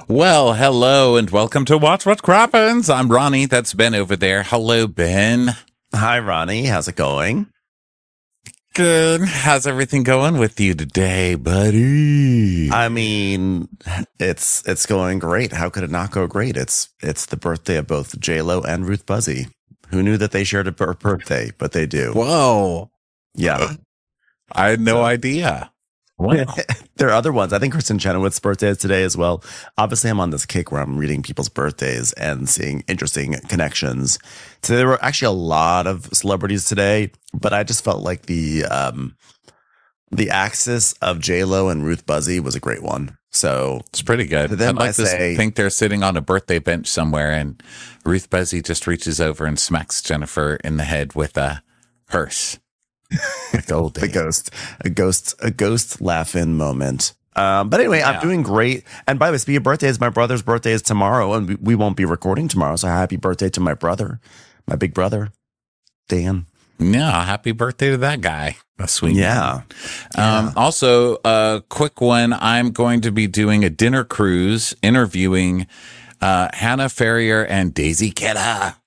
Well, hello and welcome to Watch What Crappens. I'm Ronnie. That's Ben over there. Hello, Ben. Hi, Ronnie. How's it going? Good. How's everything going with you today, buddy? I mean, it's going great. How could it not go great? It's the birthday of both J-Lo and Ruth Buzzy. Who knew that they shared a birthday? But they do. Whoa. Yeah. I had no idea. Wow. There are other ones. I think Kristen Chenoweth's birthday is today as well. Obviously, I'm on this kick where I'm reading people's birthdays and seeing interesting connections. So there were actually a lot of celebrities today, but I just felt like the axis of J-Lo and Ruth Buzzy was a great one. So It's pretty good. to them, I'd like I to say- think they're sitting on a birthday bench somewhere and Ruth Buzzy just reaches over and smacks Jennifer in the head with a hearse. Like the old the days. a ghost laugh-in moment. But anyway, Yeah. I'm doing great. And by the way, speaking of birthdays, my brother's birthday is tomorrow, and we won't be recording tomorrow. So happy birthday to my brother, my big brother, Dan. Yeah, happy birthday to that guy. A sweet Yeah. man. Also, a quick one. I'm going to be doing a dinner cruise interviewing Hannah Ferrier and Daisy Kidda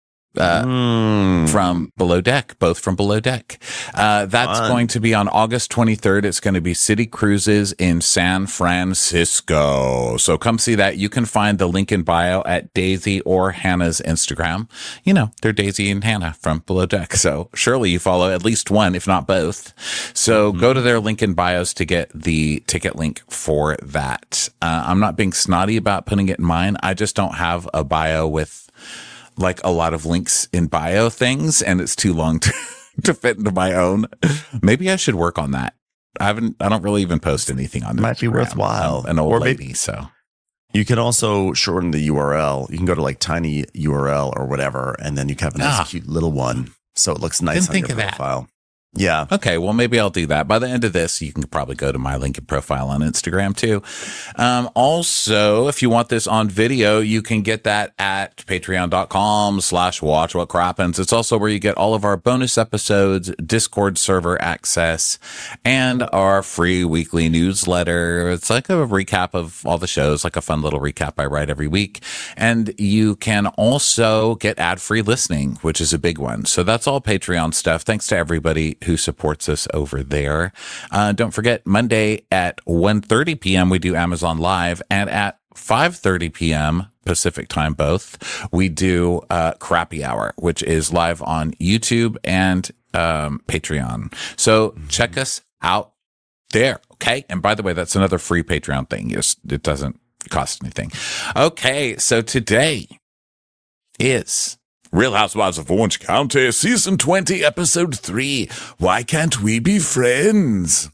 from Below Deck, both from Below Deck. That's Fun. going to be on August 23rd. It's going to be City Cruises in San Francisco. So come see that. You can find the link in bio at Daisy or Hannah's Instagram. You know, they're Daisy and Hannah from Below Deck. So surely you follow at least one, if not both. So go to their link in bios to get the ticket link for that. I'm not being snotty about putting it in mine. I just don't have a bio with like a lot of links in bio things, and it's too long to fit into my own. Maybe I should work on that. I don't really even post anything on Might be Instagram. worthwhile. I'm an old Or lady, maybe- so You can also shorten the URL. You can go to like tiny URL or whatever, and then you can have a nice, cute little one, so it looks nice Didn't on think your of that. profile. Yeah. okay, well, maybe I'll do that. By the end of this, you can probably go to my link and profile on Instagram too. Also, if you want this on video, you can get that at patreon.com/watchwhatcrappens. It's also where you get all of our bonus episodes, Discord server access, and our free weekly newsletter. It's like a recap of all the shows, like a fun little recap I write every week. And you can also get ad-free listening, which is a big one. So that's all Patreon stuff. Thanks to everybody who supports us over there. Don't forget, Monday at 1:30 p.m. we do Amazon Live, and at 5:30 p.m. Pacific time both, we do Crappy Hour, which is live on YouTube and Patreon. So check us out there, okay? And by the way, that's another free Patreon thing. It doesn't cost anything. Okay, so today is Real Housewives of Orange County, Season 20, Episode 3. Why can't we be friends?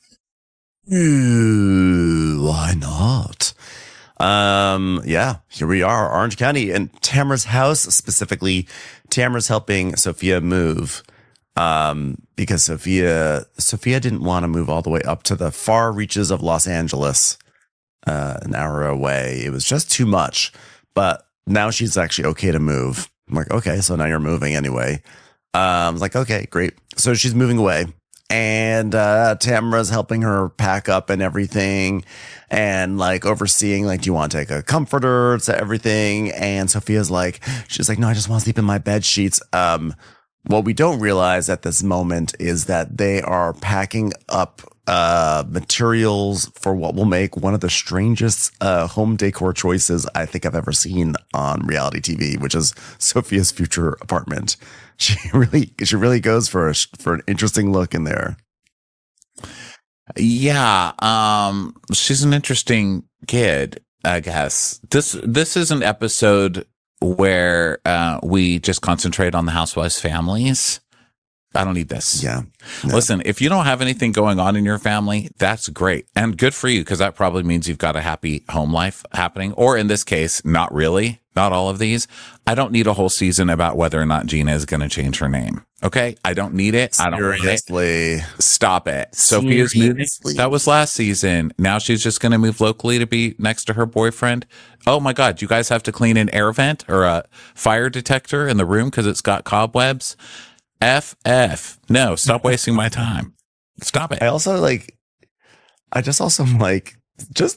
Why not? Yeah, here we are, Orange County, and Tamara's house. Specifically, Tamara's helping Sophia move, because Sophia didn't want to move all the way up to the far reaches of Los Angeles, an hour away. It was just too much, but now she's actually okay to move. I'm like, okay, so now you're moving anyway. I was like, okay, great. So she's moving away, and Tamara's helping her pack up and everything, and like overseeing, like, do you want to take a comforter to everything? And Sophia's like, she's like, no, I just want to sleep in my bed sheets. What we don't realize at this moment is that they are packing up materials for what will make one of the strangest home decor choices I think I've ever seen on reality TV, which is Sophia's future apartment. She really goes for an interesting look in there. Yeah, she's an interesting kid, I guess. This is an episode where we just concentrate on the housewives' families. I don't need this. Yeah. No. Listen, if you don't have anything going on in your family, that's great. And good for you, because that probably means you've got a happy home life happening. Or in this case, not really. Not all of these. I don't need a whole season about whether or not Gina is going to change her name. Okay? I don't need it. I don't want it. Seriously. Stop it. Sophia's moving. Seriously? That was last season. Now she's just going to move locally to be next to her boyfriend. Oh my God. You guys have to clean an air vent or a fire detector in the room because it's got cobwebs. FF. No, stop wasting my time. Stop it. I just also like, just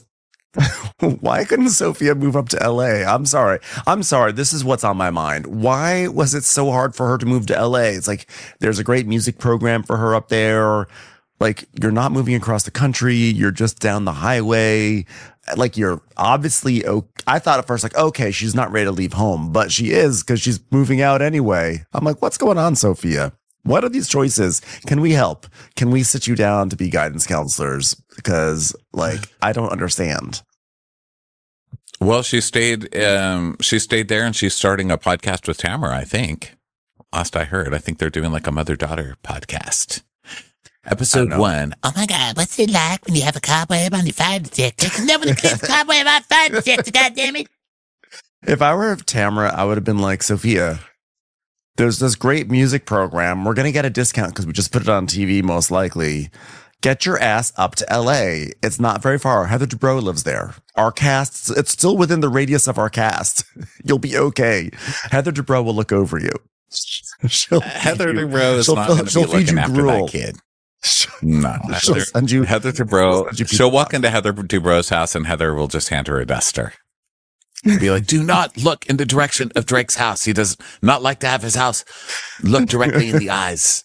Why couldn't Sophia move up to LA? I'm sorry. This is what's on my mind. Why was it so hard for her to move to LA? It's like there's a great music program for her up there. Like, you're not moving across the country. You're just down the highway. Like, you're obviously, I thought at first, like, okay, she's not ready to leave home, but she is because she's moving out anyway. I'm like, what's going on, Sophia? What are these choices? Can we help? Can we sit you down to be guidance counselors? Because, like, I don't understand. Well, she stayed there, and she's starting a podcast with Tamara, I think. Last I heard, I think they're doing like a mother-daughter podcast. Episode 1. Oh my God, what's it like when you have a cobweb on your fire detector? Because nobody cleans cobweb on fire detector, goddammit. If I were Tamara, I would have been like, Sophia, there's this great music program. We're going to get a discount because we just put it on TV, most likely. Get your ass up to LA. It's not very far. Heather Dubrow lives there. Our cast, it's still within the radius of our cast. You'll be okay. Heather Dubrow will look over you. Heather Dubrow is not going to be looking after that kid. No, Heather Dubrow. She'll walk into Heather Dubrow's house, and Heather will just hand her a duster. Be like, do not look in the direction of Drake's house. He does not like to have his house look directly in the eyes.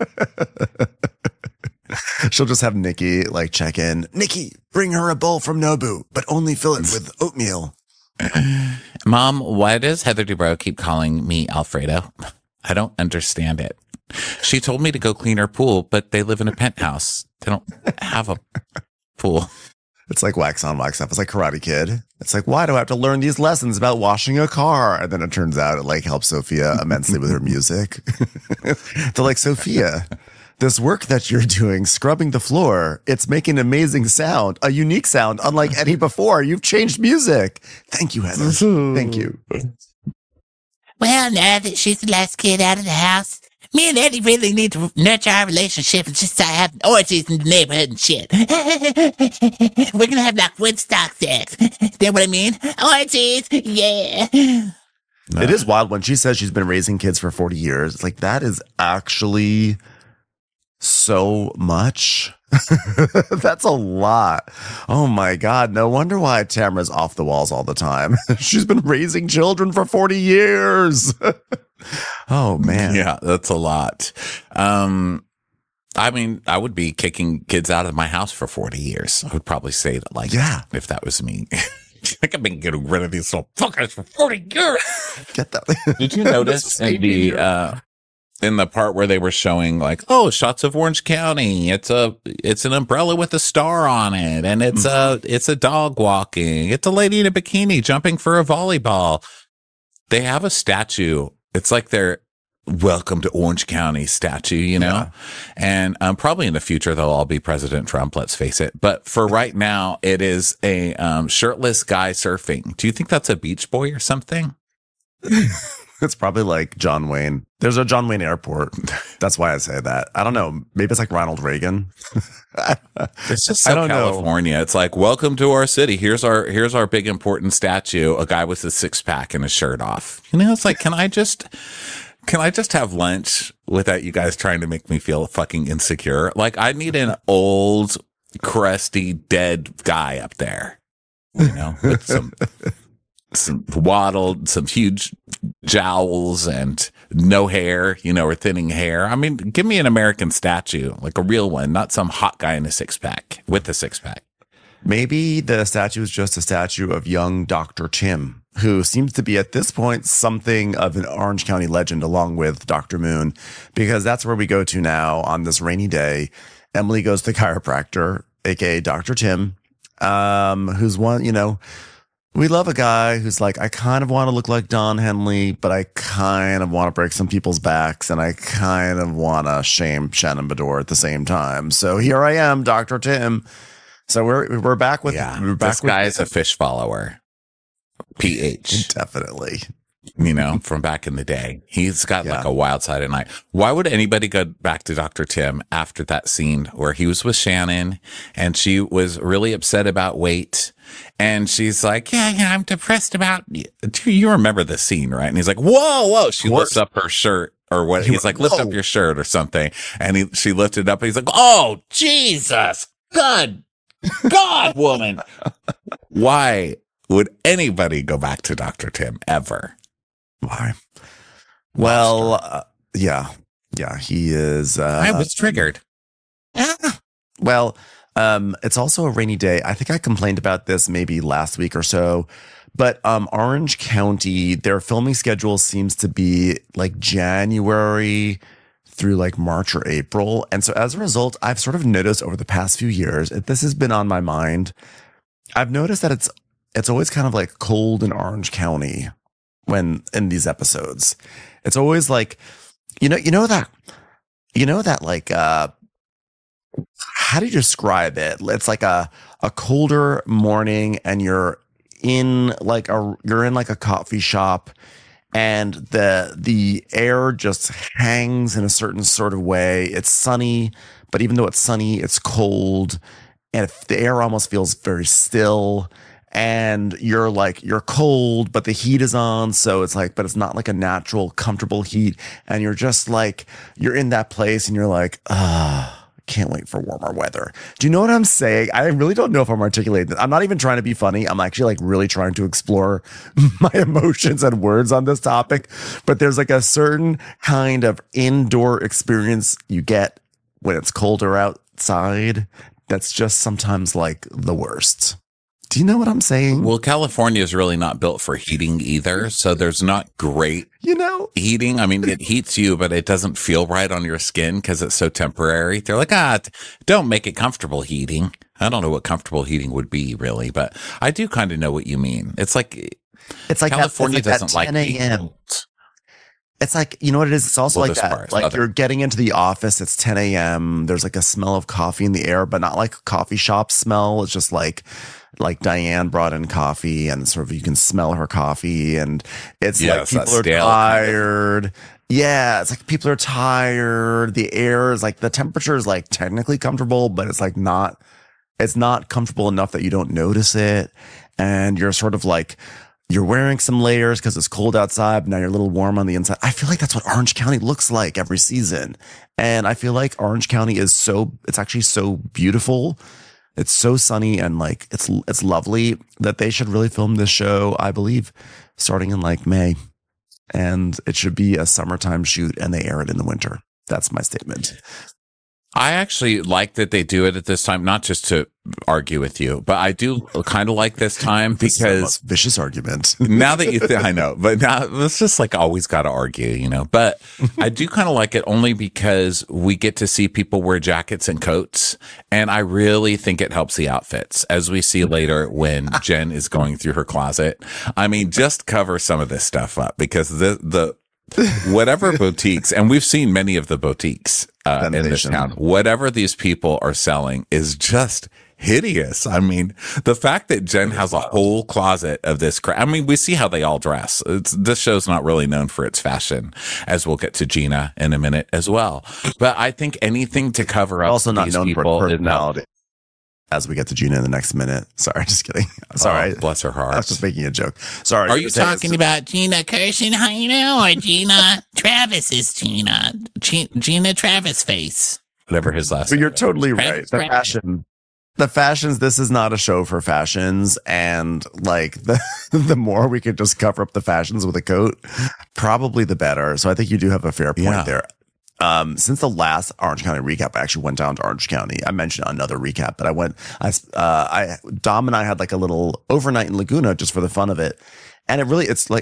She'll just have Nikki like check in. Nikki, bring her a bowl from Nobu, but only fill it with oatmeal. Mom, why does Heather Dubrow keep calling me Alfredo? I don't understand it. She told me to go clean her pool, but they live in a penthouse. They don't have a pool. It's like wax on, wax off. It's like Karate Kid. It's like, why do I have to learn these lessons about washing a car? And then it turns out it like helps Sophia immensely with her music. They're like, Sophia, this work that you're doing, scrubbing the floor, it's making an amazing sound, a unique sound, unlike any before. You've changed music. Thank you, Heather. Thank you. Well, now that she's the last kid out of the house, me and Eddie really need to nurture our relationship and just start having orgies in the neighborhood and shit. We're gonna have like Woodstock sex. You know what I mean? Orgies, yeah. It is wild when she says she's been raising kids for 40 years. It's like, that is actually so much. That's a lot. Oh my God. No wonder why Tamara's off the walls all the time. She's been raising children for 40 years. Oh man. Yeah, that's a lot. I mean, I would be kicking kids out of my house for 40 years. I would probably say that, like, if that was me. Like, I've been getting rid of these little fuckers for 40 years. Get that. Did you notice in the part where they were showing like, oh, shots of Orange County? It's an umbrella with a star on it, and it's a dog walking. It's a lady in a bikini jumping for a volleyball. They have a statue. It's like their welcome to Orange County statue, you know? Yeah. And probably in the future, they'll all be President Trump, let's face it. But for right now, it is a shirtless guy surfing. Do you think that's a Beach Boy or something? It's probably like John Wayne. There's a John Wayne airport. That's why I say that. I don't know. Maybe it's like Ronald Reagan. It's just so California. It's like, welcome to our city. Here's our big important statue. A guy with a 6-pack and a shirt off. You know, it's like, can I just have lunch without you guys trying to make me feel fucking insecure? Like, I need an old, crusty, dead guy up there, you know, with some waddled, some huge jowls and no hair, you know, or thinning hair. I mean, give me an American statue, like a real one, not some hot guy in a 6-pack with a 6-pack. Maybe the statue is just a statue of young Dr. Tim, who seems to be at this point something of an Orange County legend along with Dr. Moon, because that's where we go to now on this rainy day. Emily goes to the chiropractor, aka Dr. Tim, who's one, you know, we love a guy who's like, I kind of want to look like Don Henley, but I kind of want to break some people's backs, and I kind of want to shame Shannon Beador at the same time. So here I am, Dr. Tim. So we're back with this guy's a fish follower. PH. Definitely. You know, from back in the day. He's got like a wild side at night. Why would anybody go back to Dr. Tim after that scene where he was with Shannon and she was really upset about weight? And she's like, yeah, I'm depressed about, you remember the scene, right? And he's like, whoa. She lifts up her shirt or what? He's like, lift up your shirt or something. And she lifted it up. And he's like, oh, Jesus, God, woman. Why would anybody go back to Dr. Tim ever? Why? Well, yeah, he is. I was triggered. Well, it's also a rainy day. I think I complained about this maybe last week or so, but Orange County, their filming schedule seems to be like January through like March or April. And so as a result, I've sort of noticed over the past few years, this has been on my mind. I've noticed that it's always kind of like cold in Orange County when in these episodes. It's always like, you know that like, how do you describe it? It's like a colder morning and you're in like a coffee shop and the air just hangs in a certain sort of way. It's sunny, but even though it's sunny, it's cold and the air almost feels very still. And you're cold, but the heat is on. So it's like, but it's not like a natural, comfortable heat. And you're just like, you're in that place and you're like, can't wait for warmer weather. Do you know what I'm saying? I really don't know if I'm articulating this. I'm not even trying to be funny. I'm actually like really trying to explore my emotions and words on this topic. But there's like a certain kind of indoor experience you get when it's colder outside. That's just sometimes like the worst. Do you know what I'm saying? Well, California is really not built for heating either. So there's not great heating. I mean, it heats you, but it doesn't feel right on your skin because it's so temporary. They're like, don't make it comfortable heating. I don't know what comfortable heating would be really, but I do kind of know what you mean. It's like California doesn't like 10 a.m. It's like, you know what it is? It's also like that. Like you're getting into the office. It's 10 a.m. There's like a smell of coffee in the air, but not like a coffee shop smell. It's just like Diane brought in coffee and sort of you can smell her coffee and it's like people are tired. Yeah. It's like people are tired. The air is like the temperature is like technically comfortable, but it's like it's not comfortable enough that you don't notice it. And you're sort of like, you're wearing some layers because it's cold outside, but now you're a little warm on the inside. I feel like that's what Orange County looks like every season. And I feel like Orange County it's actually so beautiful. It's so sunny and like it's lovely that they should really film this show, I believe, starting in like May. And it should be a summertime shoot and they air it in the winter. That's my statement. I actually like that they do it at this time, not just to argue with you, but I do kind of like this time because this is the most vicious argument. Now that you I know, but now it's just like always got to argue, you know, but I do kind of like it only because we get to see people wear jackets and coats. And I really think it helps the outfits as we see later when Jen is going through her closet. I mean, just cover some of this stuff up because the whatever boutiques, and we've seen many of the boutiques in this town, whatever these people are selling is just hideous. I mean, the fact that Jen has a whole closet of this crap. I mean, we see how they all dress. This show's not really known for its fashion, as we'll get to Gina in a minute as well. But I think anything to cover up also not these known people for personality. As we get to Gina in the next minute. Sorry, just kidding. Sorry. Oh, bless her heart. I was just making a joke. Sorry. Are you talking about Gina Kirschenheimer or Gina Travis's Gina? Gina Travis face. Whatever his last name. But you're is. totally right. The fashions, this is not a show for fashions. And like the more we could just cover up the fashions with a coat, probably the better. So I think you do have a fair point there. Since the last Orange County recap, I actually went down to Orange County. I mentioned another recap, but Dom and I had like a little overnight in Laguna just for the fun of it. And it really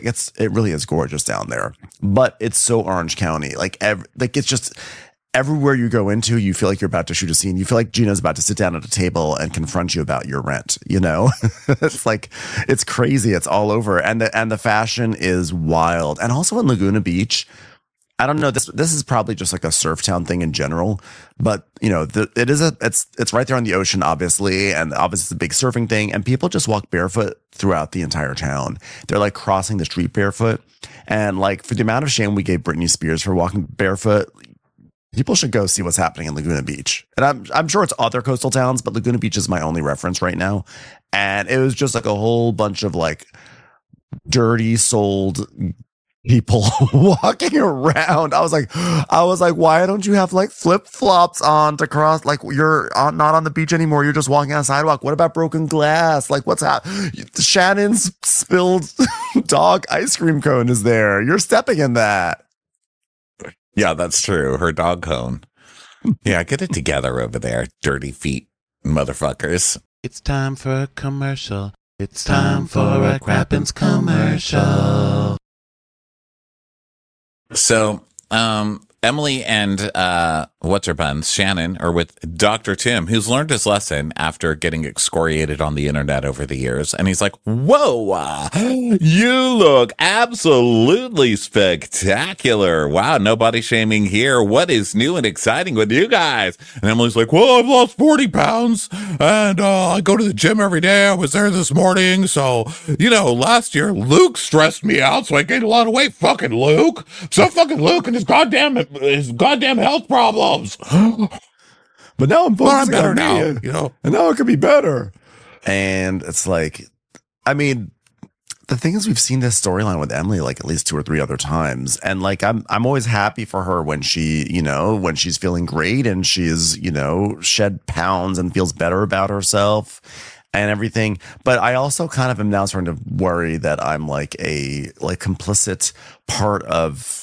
is gorgeous down there, but it's so Orange County. It's just everywhere you go into, you feel like you're about to shoot a scene. You feel like Gina's about to sit down at a table and confront you about your rent. You know, it's like, it's crazy. It's all over. And the fashion is wild. And also in Laguna Beach, I don't know. This is probably just like a surf town thing in general, but you know, it's right there on the ocean, obviously, and obviously it's a big surfing thing. And people just walk barefoot throughout the entire town. They're like crossing the street barefoot, and like for the amount of shame we gave Britney Spears for walking barefoot, people should go see what's happening in Laguna Beach. And I'm sure it's other coastal towns, but Laguna Beach is my only reference right now. And it was just like a whole bunch of like dirty souled people walking around. I was like, why don't you have like flip flops on to cross? Like you're not on the beach anymore. You're just walking on a sidewalk. What about broken glass? Like what's happening? Shannon's spilled dog ice cream cone is there. You're stepping in that. Yeah, that's true. Her dog cone. Yeah, get it together over there, dirty feet motherfuckers. It's time for a commercial. It's time for a Crappens commercial. So, Emily and what's her buns, Shannon, are with Dr. Tim, who's learned his lesson after getting excoriated on the internet over the years. And he's like, whoa, you look absolutely spectacular. Wow, no body shaming here. What is new and exciting with you guys? And Emily's like, well, I've lost 40 pounds and I go to the gym every day. I was there this morning. So, last year Luke stressed me out, so I gained a lot of weight. Fucking Luke. So fucking Luke and his goddamn health problems. But now I'm focusing better on now, me, and now it could be better. And it's like, I mean, the thing is, we've seen this storyline with Emily like at least 2 or 3 other times, and like I'm always happy for her when she, when she's feeling great and she's, shed pounds and feels better about herself and everything. But I also kind of am now starting to worry that I'm like a complicit part of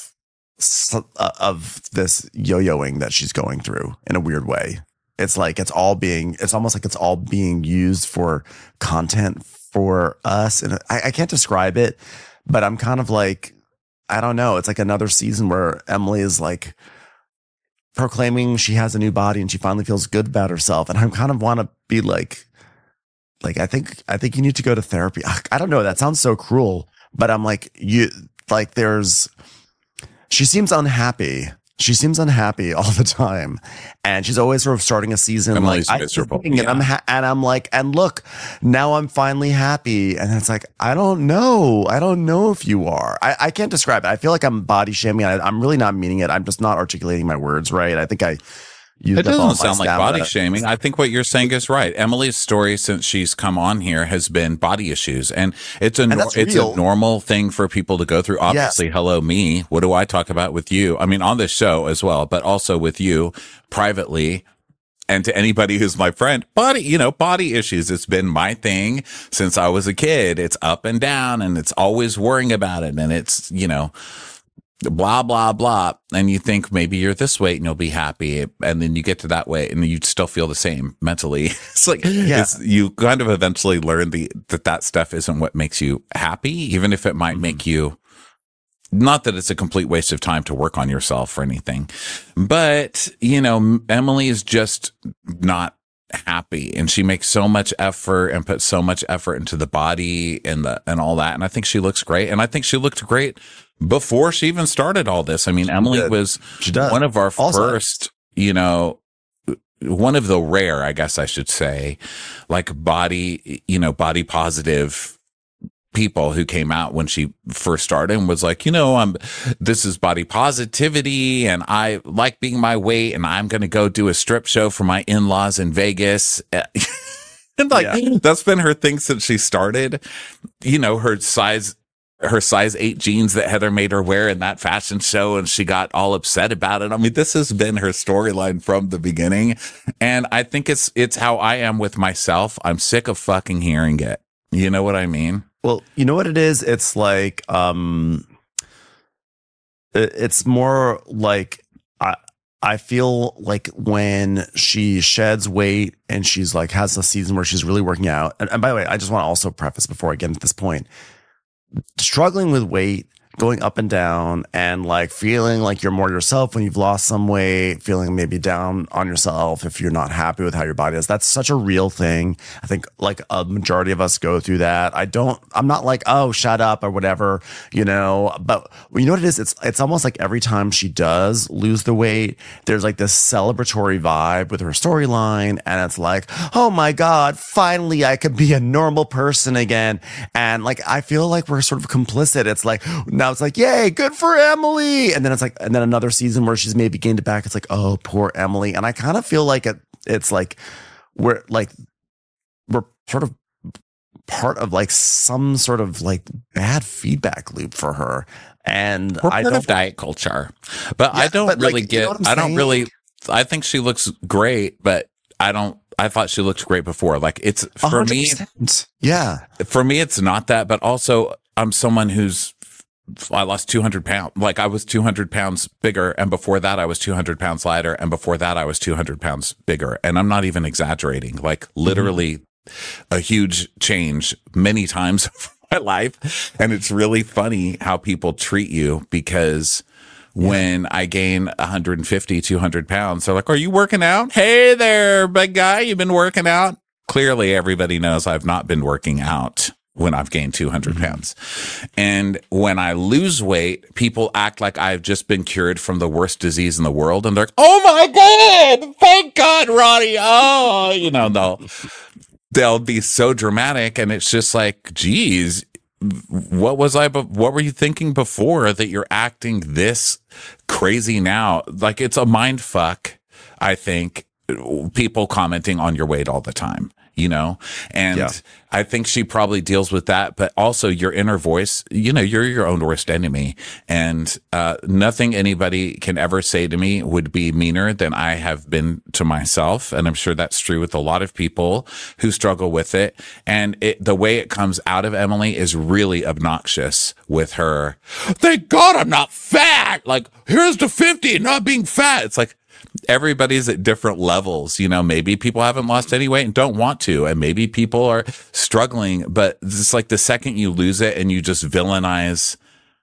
this yo-yoing that she's going through in a weird way. It's almost like it's all being used for content for us. And I can't describe it, but I'm kind of like, I don't know. It's like another season where Emily is like proclaiming she has a new body and she finally feels good about herself. And I kind of want to be like, I think you need to go to therapy. I don't know. That sounds so cruel, but I'm like, she seems unhappy. She seems unhappy all the time, and she's always sort of starting a season Emily's like miserable. and I'm like, and look, now I'm finally happy, and it's like, I don't know if you are. I can't describe it. I feel like I'm body shaming. I'm really not meaning it. I'm just not articulating my words right. I think I. It doesn't sound like body shaming. I think what you're saying is right. Emily's story since she's come on here has been body issues, and it's a normal thing for people to go through. Obviously, yes. Hello, me. What do I talk about with you? I mean, on this show as well, but also with you privately, and to anybody who's my friend. Body issues. It's been my thing since I was a kid. It's up and down, and it's always worrying about it, and it's blah, blah, blah. And you think maybe you're this weight and you'll be happy. And then you get to that weight and you still feel the same mentally. It's like, you kind of eventually learn that stuff isn't what makes you happy, even if it might make you, not that it's a complete waste of time to work on yourself or anything, but Emily is just not happy, and she makes so much effort and puts so much effort into the body and all that. And I think she looks great. And I think she looked great before she even started all this. I mean, Emily was one of our first, one of the rare, I guess I should say, like body positive people who came out when she first started and was like, this is body positivity and I like being my weight and I'm going to go do a strip show for my in-laws in Vegas. And that's been her thing since she started. Her size 8 jeans that Heather made her wear in that fashion show, and she got all upset about it. I mean, this has been her storyline from the beginning, and I think it's how I am with myself. I'm sick of fucking hearing it. You know what I mean? Well, you know what it is? It's like, it's more like, I feel like when she sheds weight and she's like, has a season where she's really working out. And by the way, I just want to also preface before I get into this point, struggling with weight, going up and down, and like feeling like you're more yourself when you've lost some weight, feeling maybe down on yourself if you're not happy with how your body is. That's such a real thing. I think like a majority of us go through that. I'm not like, oh, shut up or whatever, but you know what it is? It's almost like every time she does lose the weight, there's like this celebratory vibe with her storyline. And it's like, oh my God, finally I could be a normal person again. And like, I feel like we're sort of complicit. It's like, now it's like, yay, good for Emily. And then it's like, and then another season where she's maybe gained it back. It's like, oh, poor Emily. And I kind of feel like it's like, we're sort of part of like some sort of like bad feedback loop for her. And We're I part don't of diet culture, but I Yeah, don't but, like, really you get. know what I'm I don't saying? really. I think she looks great, but I don't. I thought she looked great before. Like it's for me. 100%. Yeah. For me, it's not that, but also I'm someone who's. I lost 200 pounds. Like I was 200 pounds bigger, and before that I was 200 pounds lighter, and before that I was 200 pounds bigger. And I'm not even exaggerating. Like literally a huge change many times in my life. And it's really funny how people treat you because when I gain 150, 200 pounds, they're like, "Are you working out? Hey there, big guy, you've been working out?" Clearly, everybody knows I've not been working out when I've gained 200 pounds. And when I lose weight, people act like I've just been cured from the worst disease in the world. And they're like, "Oh my God, thank God, Ronnie." Oh, they'll be so dramatic. And it's just like, geez, what were you thinking before that you're acting this crazy now? Like it's a mind fuck, I think, people commenting on your weight all the time, and Yeah. I think she probably deals with that, but also your inner voice, you're your own worst enemy, and nothing anybody can ever say to me would be meaner than I have been to myself. And I'm sure that's true with a lot of people who struggle with it. And the way it comes out of Emily is really obnoxious with her. Thank God I'm not fat. Like, here's to 50 not being fat. It's like, everybody's at different levels. Maybe people haven't lost any weight and don't want to, and maybe people are struggling, but it's like the second you lose it and you just villainize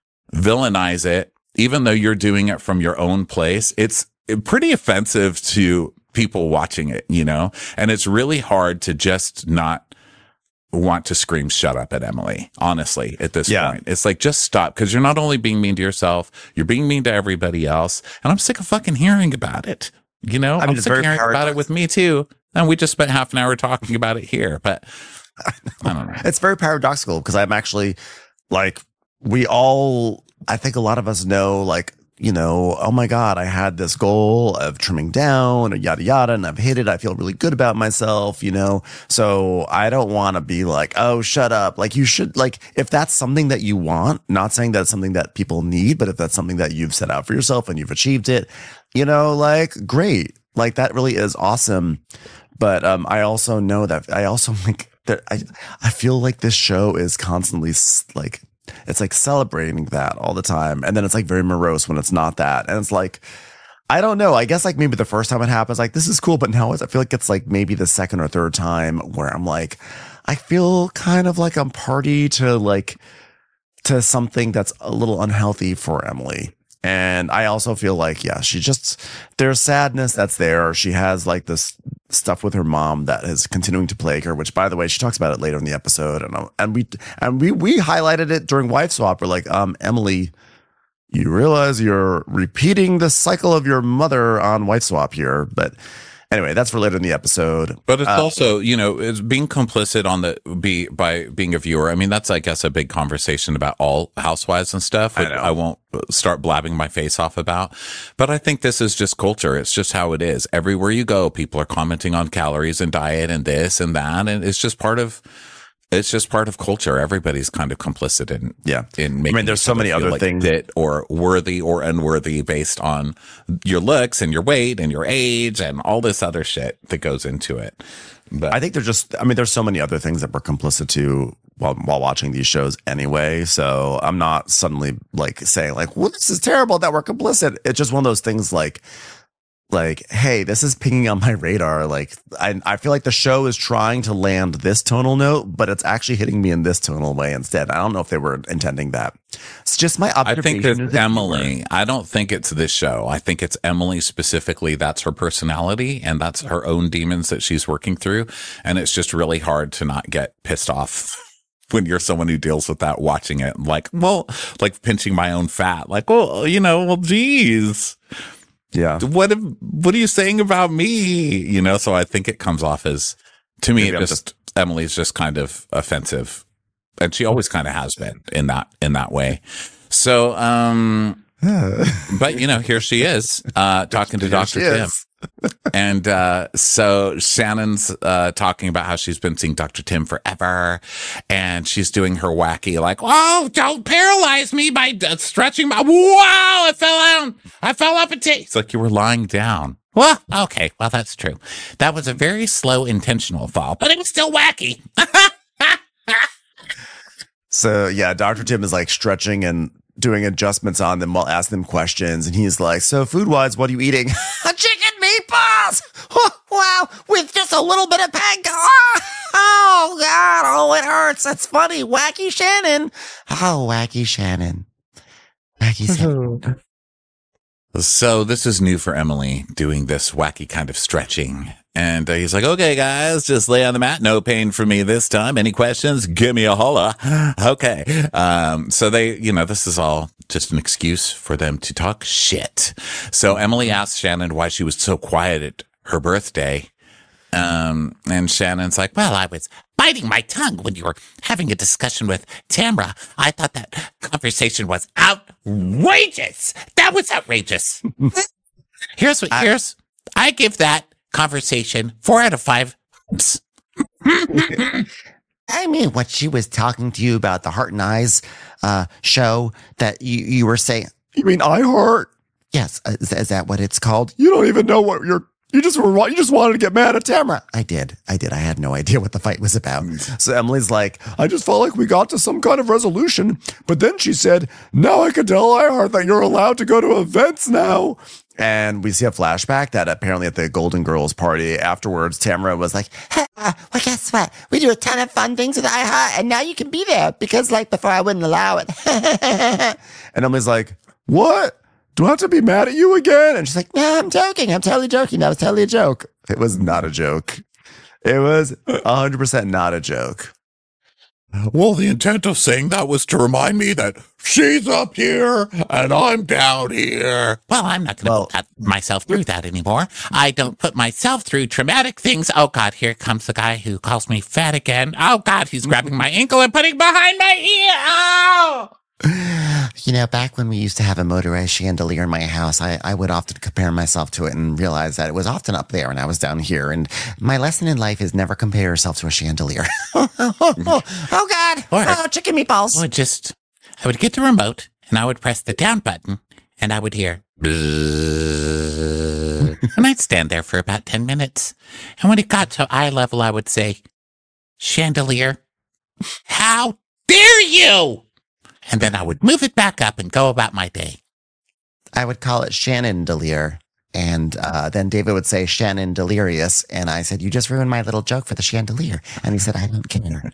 it, even though you're doing it from your own place, it's pretty offensive to people watching it, and it's really hard to just not want to scream shut up at Emily, honestly, at this point. It's like, just stop, because you're not only being mean to yourself, you're being mean to everybody else, and I'm sick of fucking hearing about it. I'm it's sick of very hearing about it with me too, and we just spent half an hour talking about it here, but I don't know. It's very paradoxical because I'm actually like, I think a lot of us know, like, oh my God, I had this goal of trimming down and yada, yada, and I've hit it. I feel really good about myself, so I don't want to be like, oh, shut up. Like you should, like, if that's something that you want, not saying that's something that people need, but if that's something that you've set out for yourself and you've achieved it, like, great. Like that really is awesome. But I also know that I also think that I feel like this show is constantly like, it's like celebrating that all the time. And then it's like very morose when it's not that. And it's like, I don't know. I guess like maybe the first time it happens, like this is cool. But now I feel like it's like maybe the second or third time where I'm like, I feel kind of like I'm party to something that's a little unhealthy for Emily. And I also feel like, there's sadness that's there. She has like this stuff with her mom that is continuing to plague her, which, by the way, she talks about it later in the episode. And we highlighted it during Wife Swap. We're like, Emily, you realize you're repeating the cycle of your mother on Wife Swap here. But anyway, that's for later in the episode. But it's also, it's being complicit by being a viewer. I mean, that's, I guess, a big conversation about all housewives and stuff. I won't start blabbing my face off about. But I think this is just culture. It's just how it is. Everywhere you go, people are commenting on calories and diet and this and that. And it's just part of culture. Everybody's kind of complicit in making. There's so many other things that or worthy or unworthy based on your looks and your weight and your age and all this other shit that goes into it. But I think there's so many other things that we're complicit to while watching these shows anyway. So I'm not suddenly like saying like, well, this is terrible that we're complicit. It's just one of those things like, hey, this is pinging on my radar. Like, I feel like the show is trying to land this tonal note, but it's actually hitting me in this tonal way instead. I don't know if they were intending that. It's just my observation. I think it's Emily. I don't think it's this show. I think it's Emily specifically. That's her personality and that's her own demons that she's working through. And it's just really hard to not get pissed off when you're someone who deals with that, watching it. Like pinching my own fat. Like, geez. Yeah. What are you saying about me? So I think it comes off as, to me, Emily's just kind of offensive, and she always kind of has been in that way. So, but here she is, talking to Dr. Tim. And so Shannon's talking about how she's been seeing Dr. Tim forever, and she's doing her wacky, like, oh, don't paralyze me by stretching my, wow, I fell out. I fell off a table. It's like you were lying down. Well, okay, well, that's true. That was a very slow, intentional fall, but it was still wacky. So yeah, Dr. Tim is like stretching and doing adjustments on them while asking them questions. And he's like, so food wise, what are you eating? Chicken meatballs. Oh, wow. With just a little bit of panko. Oh, God. Oh, it hurts. That's funny. Wacky Shannon. Oh, wacky Shannon. Wacky Shannon. So this is new for Emily, doing this wacky kind of stretching. And he's like, okay, guys, just lay on the mat. No pain for me this time. Any questions? Give me a holla. Okay. So they, this is all just an excuse for them to talk shit. So Emily asked Shannon why she was so quiet at her birthday. And Shannon's like, well, I was biting my tongue when you were having a discussion with Tamra. I thought that conversation was outrageous. That was outrageous. I give that conversation 4 out of 5. I mean, what she was talking to you about, the Heart and Eyes show that you were saying. You mean iHeart? Yes. Is that what it's called? You don't even know what you just wanted to get mad at Tamra. I did. I had no idea what the fight was about. So Emily's like, I just felt like we got to some kind of resolution. But then she said, now I can tell iHeart that you're allowed to go to events now. And we see a flashback that apparently at the Golden Girls party afterwards, Tamra was like, well, guess what? We do a ton of fun things with iHeart, and now you can be there because, like, before I wouldn't allow it. And Emily's like, what? Do I have to be mad at you again? And she's like, no, I'm joking. I'm totally joking. That was totally a joke. It was not a joke. It was 100% not a joke. Well, the intent of saying that was to remind me that she's up here and I'm down here. Well, I'm not going to put myself through that anymore. I don't put myself through traumatic things. Oh, God, here comes the guy who calls me fat again. Oh, God, he's grabbing my ankle and putting behind my ear. Oh! Back when we used to have a motorized chandelier in my house, I would often compare myself to it and realize that it was often up there and I was down here. And my lesson in life is never compare yourself to a chandelier. Oh, God. Chicken meatballs. I would get the remote and I would press the down button and I would hear bzzz, and I'd stand there for about 10 minutes. And when it got to eye level, I would say, chandelier, how dare you? And then I would move it back up and go about my day. I would call it Shannon Delier. And then David would say Shannon Delirious. And I said, you just ruined my little joke for the chandelier. And he said, I don't care.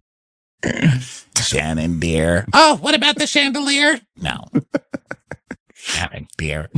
Shannon beer. Oh, what about the chandelier? No. Having beer.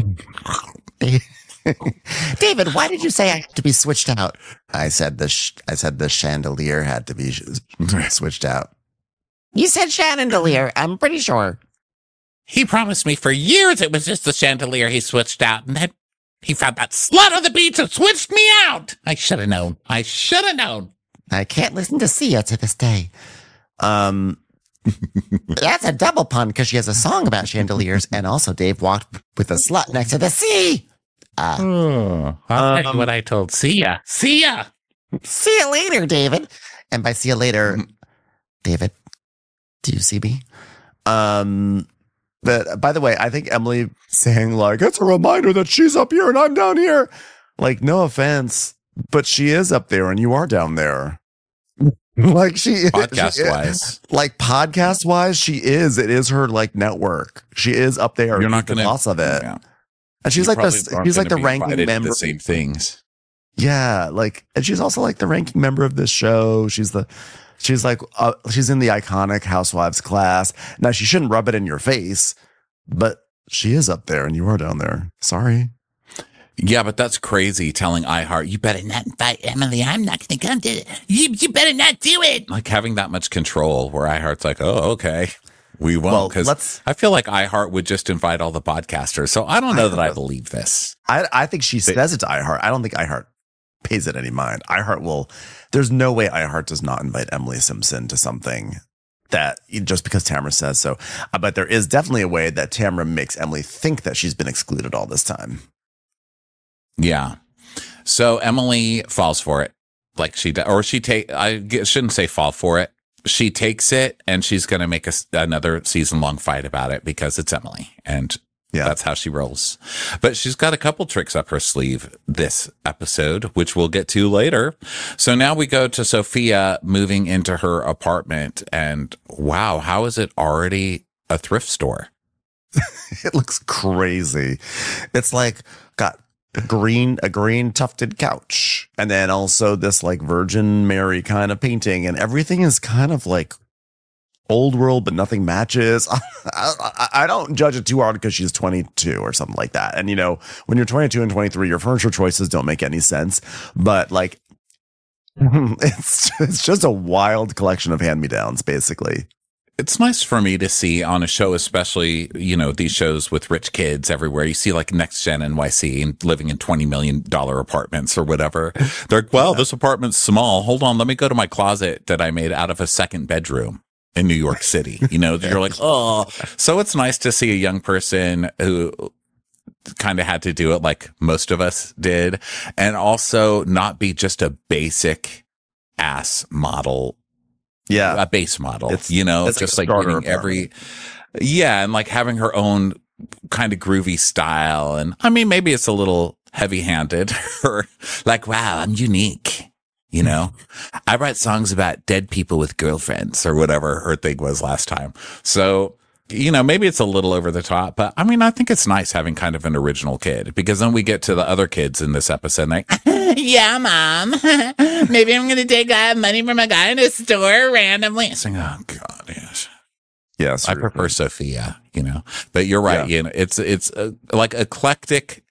David, why did you say I had to be switched out? I said the chandelier had to be switched out. You said chandelier. I'm pretty sure. He promised me for years it was just the chandelier he switched out, and then he found that slut on the beach and switched me out. I should have known. I can't listen to Sia to this day. That's a double pun because she has a song about chandeliers, and also Dave walked with a slut next to the sea. I'll tell you what I told Sia. See you later, David. And by see you later, David. Do you see me? But by the way, I think Emily saying like, it's a reminder that she's up here and I'm down here. Like, no offense, but she is up there and you are down there. Like podcast wise, she is. It is her like network. She is up there. You're not going to loss of it. Yeah. And she's like the ranking member. The same things. Yeah. Like, and she's also like the ranking member of this show. She's in the iconic Housewives class. Now, she shouldn't rub it in your face, but she is up there and you are down there. Sorry. Yeah, but that's crazy telling iHeart, you better not invite Emily. I'm not going to come to it. You better not do it. Like having that much control where iHeart's like, oh, okay. We won't. Because I feel like iHeart would just invite all the podcasters. So I don't know that I believe this. I think she says it to iHeart. I don't think iHeart pays it any mind. There's no way iHeart does not invite Emily Simpson to something that just because Tamra says so. But there is definitely a way that Tamra makes Emily think that she's been excluded all this time. Yeah. So Emily falls for it. Like shouldn't say fall for it. She takes it and she's going to make another season long fight about it because it's Emily. And that's how she rolls. But she's got a couple tricks up her sleeve this episode, which we'll get to later. So now we go to Sophia moving into her apartment. And wow, how is it already a thrift store? It looks crazy. It's like got a green tufted couch. And then also this like Virgin Mary kind of painting. And everything is kind of like old world, but nothing matches. I don't judge it too hard because she's 22 or something like that. And, you know, when you're 22 and 23, your furniture choices don't make any sense. But like, it's just a wild collection of hand-me-downs, basically. It's nice for me to see on a show, especially, you know, these shows with rich kids everywhere. You see like Next Gen NYC and living in $20 million apartments or whatever. They're like, wow, this apartment's small. Hold on. Let me go to my closet that I made out of a second bedroom in New York City. You know, you're like, oh, so it's nice to see a young person who kind of had to do it like most of us did. And also not be just a basic ass model. Yeah. A base model, you know, just like getting and like having her own kind of groovy style. And I mean, maybe it's a little heavy handed or like, wow, I'm unique. You know, I write songs about dead people with girlfriends or whatever her thing was last time. So, you know, maybe it's a little over the top, but I mean, I think it's nice having kind of an original kid because then we get to the other kids in this episode and like, yeah, mom, maybe I'm going to take money from a guy in a store randomly. It's like, oh God, yes. Yes. I prefer Sophia, you know, but you're right. You know, it's like eclectic,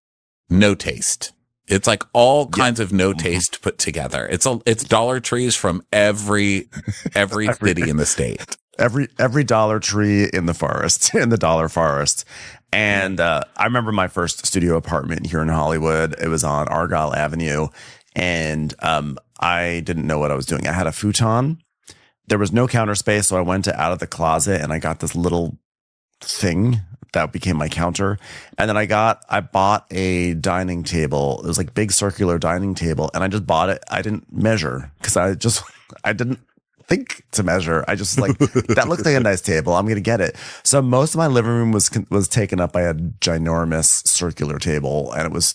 no taste. It's like all kinds of no taste put together. It's Dollar Trees from every city in the state. Every Dollar Tree in the forest, in the dollar forest. And I remember my first studio apartment here in Hollywood. It was on Argyle Avenue. And I didn't know what I was doing. I had a futon. There was no counter space. So I went out of the closet and I got this little thing that became my counter. And then I bought a dining table. It was like big circular dining table. And I just bought it. I didn't measure because I didn't think to measure. I just like, that looks like a nice table. I'm going to get it. So most of my living room was taken up by a ginormous circular table. And it was,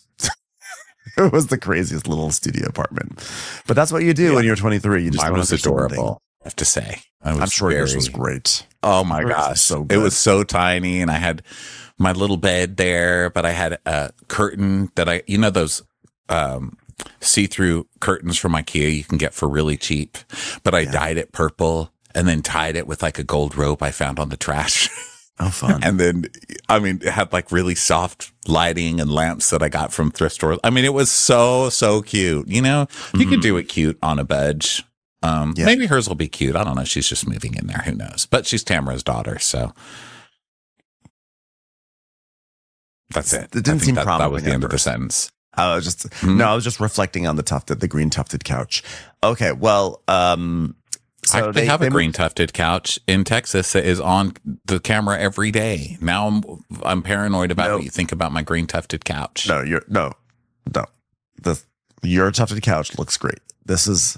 it was the craziest little studio apartment. But that's what you do when you're 23. You just Mine was adorable, I have to say. I'm sure yours was great. Oh my gosh. So good. It was so tiny and I had my little bed there, but I had a curtain that you know, those, see-through curtains from IKEA you can get for really cheap, but I dyed it purple and then tied it with like a gold rope I found on the trash. Oh, fun. And then, I mean, it had like really soft lighting and lamps that I got from thrift stores. I mean, it was so cute. You know, you could do it cute on a budge. Maybe hers will be cute. I don't know. She's just moving in there. Who knows? But she's Tamara's daughter. So that's it. It didn't seem promising. That was the end of the sentence. I was just reflecting on the green tufted couch. Okay. Well, so they have a green tufted couch in Texas that is on the camera every day. Now I'm paranoid about what you think about my green tufted couch. No. Your tufted couch looks great. This is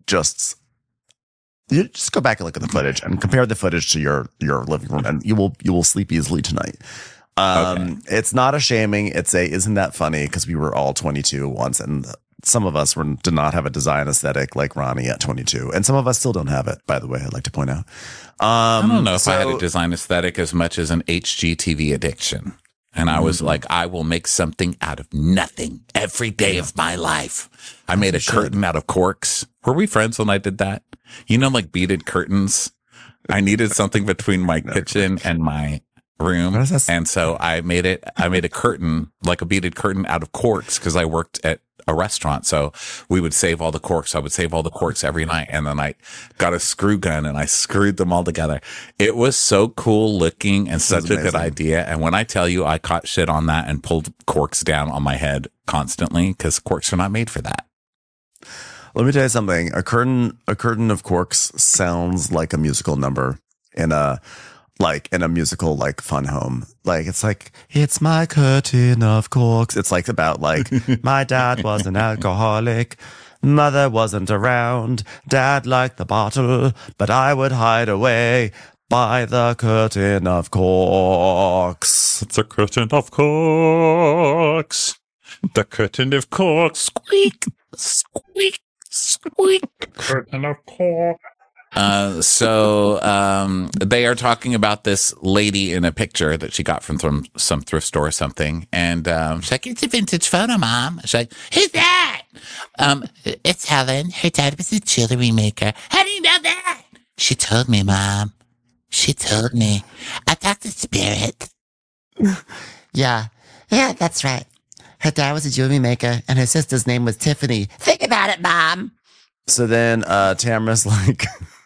you just go back and look at the footage and compare the footage to your living room, and you will sleep easily tonight. It's not a shaming. It's isn't that funny? Because we were all 22 once, and some of us did not have a design aesthetic like Ronnie at 22, and some of us still don't have it. By the way, I'd like to point out. I don't know if I had a design aesthetic as much as an HGTV addiction, and I was like, I will make something out of nothing every day of my life. I made a curtain out of corks. Were we friends when I did that? You know, like beaded curtains. I needed something between my kitchen and my room, and so I made a curtain, like a beaded curtain out of corks, because I worked at a restaurant, so we would save all the corks. I would save all the corks every night, and then I got a screw gun and I screwed them all together. It was so cool looking and such a good idea. And when I tell you, I caught shit on that and pulled corks down on my head constantly because corks are not made for that. Let me tell you something. A curtain of corks sounds like a musical number in a like in a musical, like Fun Home. Like, it's like, it's my curtain of corks. It's like about like, my dad was an alcoholic. Mother wasn't around. Dad liked the bottle, but I would hide away by the curtain of corks. It's a curtain of corks. The curtain of corks. Squeak, squeak, squeak. Curtain of corks. So they are talking about this lady in a picture that she got from some thrift store or something. And she's like, it's a vintage photo, Mom. She's like, who's that? It's Helen. Her dad was a jewelry maker. How do you know that? She told me, Mom. She told me. I talked to Spirit. Yeah, that's right. Her dad was a jewelry maker, and her sister's name was Tiffany. Think about it, Mom. So then Tamara's like,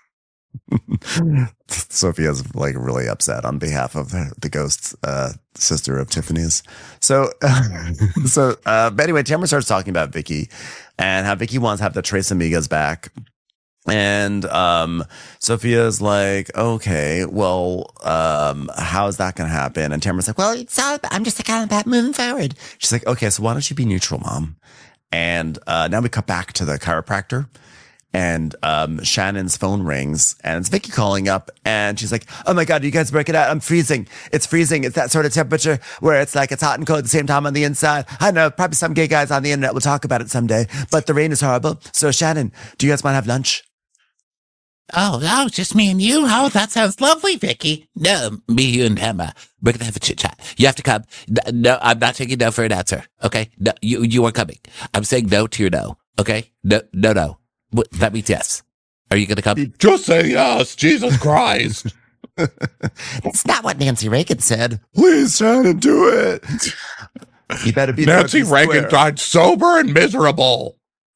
Sophia's like really upset on behalf of the ghost sister of Tiffany's. So but anyway, Tamara starts talking about Vicky and how Vicky wants to have the Tres Amigas back. And Sophia's like, okay, well, how's that gonna happen? And Tamara's like, well, I'm just kind of about moving forward. She's like, okay, so why don't you be neutral, Mom? And now we cut back to the chiropractor. And Shannon's phone rings, and it's Vicky calling up, and she's like, oh my God, you guys break it out. I'm freezing. It's freezing. It's that sort of temperature where it's like it's hot and cold at the same time on the inside. I know, probably some gay guys on the internet will talk about it someday, but the rain is horrible. So Shannon, do you guys want to have lunch? Oh, just me and you? Oh, that sounds lovely, Vicky. No, me, you, and Emma. We're gonna have a chit chat. You have to come. No, I'm not taking no for an answer. Okay? No, you are coming. I'm saying no to your no. Okay? No. That means yes. Are you gonna come? Just say yes, Jesus Christ. That's not what Nancy Reagan said. Please, Shannon, do it. You better be Nancy Reagan died sober and miserable.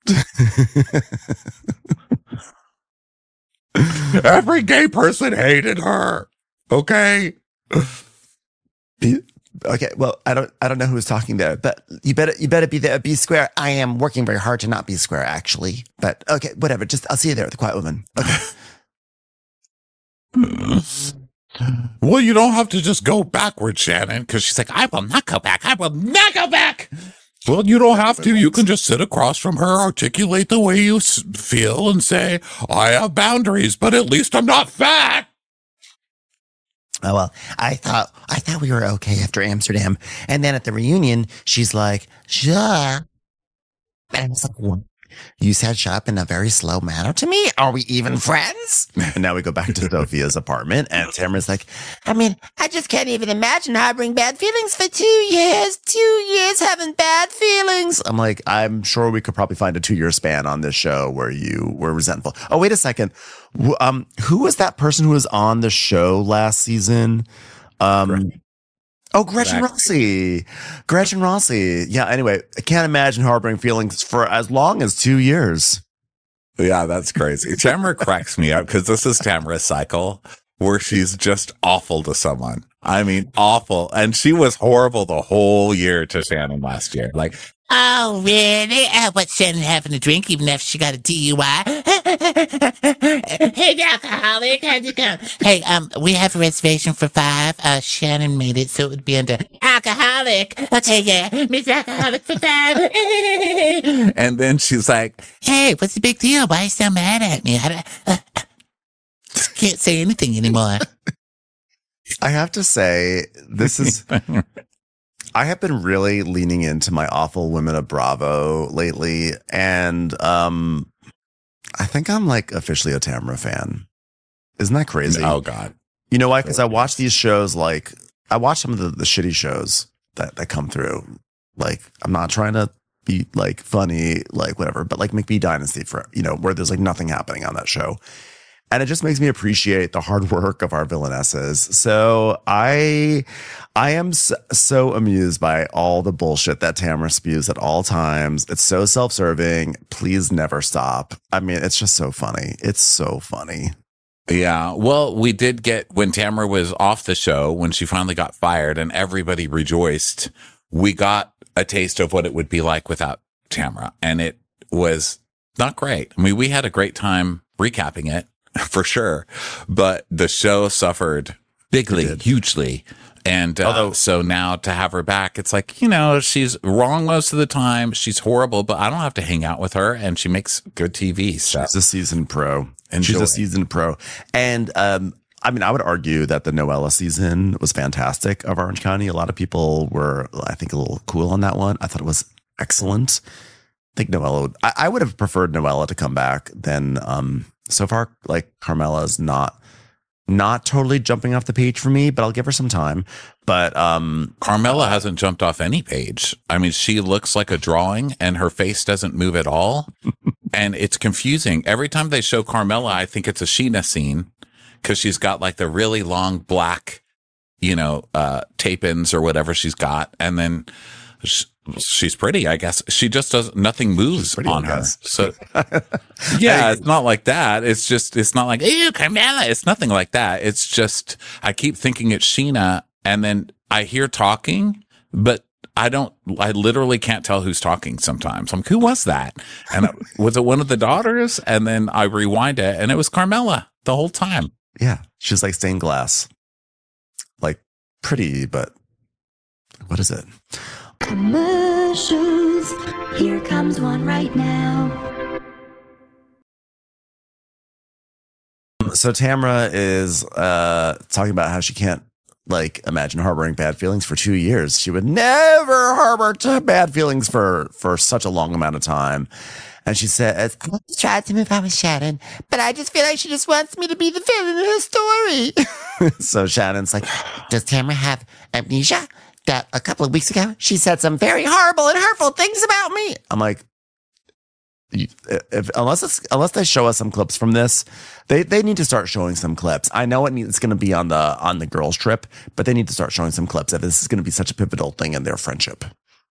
Every gay person hated her. Okay. Okay, well, I don't know who was talking there, but you better be there. Be square. I am working very hard to not be square, actually. But okay, whatever. Just I'll see you there at the Quiet Woman. Okay. Well, you don't have to just go backwards, Shannon, because she's like, I will not go back. I will not go back. Well, you don't have to. You can just sit across from her, articulate the way you feel, and say, I have boundaries, but at least I'm not fat. Oh, well, I thought we were okay after Amsterdam. And then at the reunion, she's like, sure. And I was like, what? You said shop in a very slow manner to me? Are we even friends? And now we go back to Sophia's apartment, and Tamara's like, I mean, I just can't even imagine harboring bad feelings for 2 years. 2 years having bad feelings. I'm like, I'm sure we could probably find a 2-year span on this show where you were resentful. Oh, wait a second. Who was that person who was on the show last season? Gretchen Rossi. Gretchen Rossi. Yeah, anyway, I can't imagine harboring feelings for as long as 2 years. Yeah, that's crazy. Tamara cracks me up because this is Tamara's cycle where she's just awful to someone. I mean, awful. And she was horrible the whole year to Shannon last year. Like, oh, really? What's Shannon having a drink even if she got a DUI? Hey, alcoholic, how'd it go? Hey, we have a reservation for 5. Shannon made it, so it would be under alcoholic. Okay, yeah, Miss Alcoholic for 5. And then she's like, hey, what's the big deal? Why are you so mad at me? I can't say anything anymore. I have to say, this is... I have been really leaning into my awful women of Bravo lately, and I think I'm like officially a Tamara fan. Isn't that crazy? Oh God! You know why? Because I watch these shows. Like I watch some of the shitty shows that come through. Like I'm not trying to be like funny, like whatever, but like McBee Dynasty for where there's like nothing happening on that show. And it just makes me appreciate the hard work of our villainesses. So I am so amused by all the bullshit that Tamara spews at all times. It's so self-serving. Please never stop. I mean, it's just so funny. It's so funny. Yeah. Well, we did get, when Tamara was off the show, when she finally got fired and everybody rejoiced, we got a taste of what it would be like without Tamara. And it was not great. I mean, we had a great time recapping it. For sure. But the show suffered bigly, hugely. And so now to have her back, it's like, she's wrong most of the time. She's horrible, but I don't have to hang out with her, and she makes good TV. So. She's a seasoned pro. Enjoy. She's a seasoned pro. And I mean, I would argue that the Noella season was fantastic of Orange County. A lot of people were, I think, a little cool on that one. I thought it was excellent. I think Noella I would have preferred Noella to come back than so far. Like, Carmela's not totally jumping off the page for me, but I'll give her some time. But Carmela hasn't jumped off any page. I mean, she looks like a drawing, and her face doesn't move at all. And it's confusing. Every time they show Carmela, I think it's a Sheena scene, because she's got like the really long black, tape-ins or whatever she's got. And then she's pretty, I guess. She just nothing moves on her. So yeah, it's not like that. It's not like, ew, Carmela. It's nothing like that. It's just, I keep thinking it's Sheena, and then I hear talking, but I literally can't tell who's talking sometimes. I'm like, who was that? And was it one of the daughters? And then I rewind it, and it was Carmela the whole time. Yeah. She's like stained glass. Like, pretty, but what is it? Commercials. Here comes one right now. So Tamra is talking about how she can't imagine harboring bad feelings for 2 years. She would never harbor bad feelings for such a long amount of time. And she says, I tried to move on with Shannon, but I just feel like she just wants me to be the villain in her story. So Shannon's like, does Tamra have amnesia? That a couple of weeks ago, she said some very horrible and hurtful things about me. I'm like, unless they show us some clips from this, they need to start showing some clips. I know it's going to be on the girls' trip, but they need to start showing some clips that this is going to be such a pivotal thing in their friendship.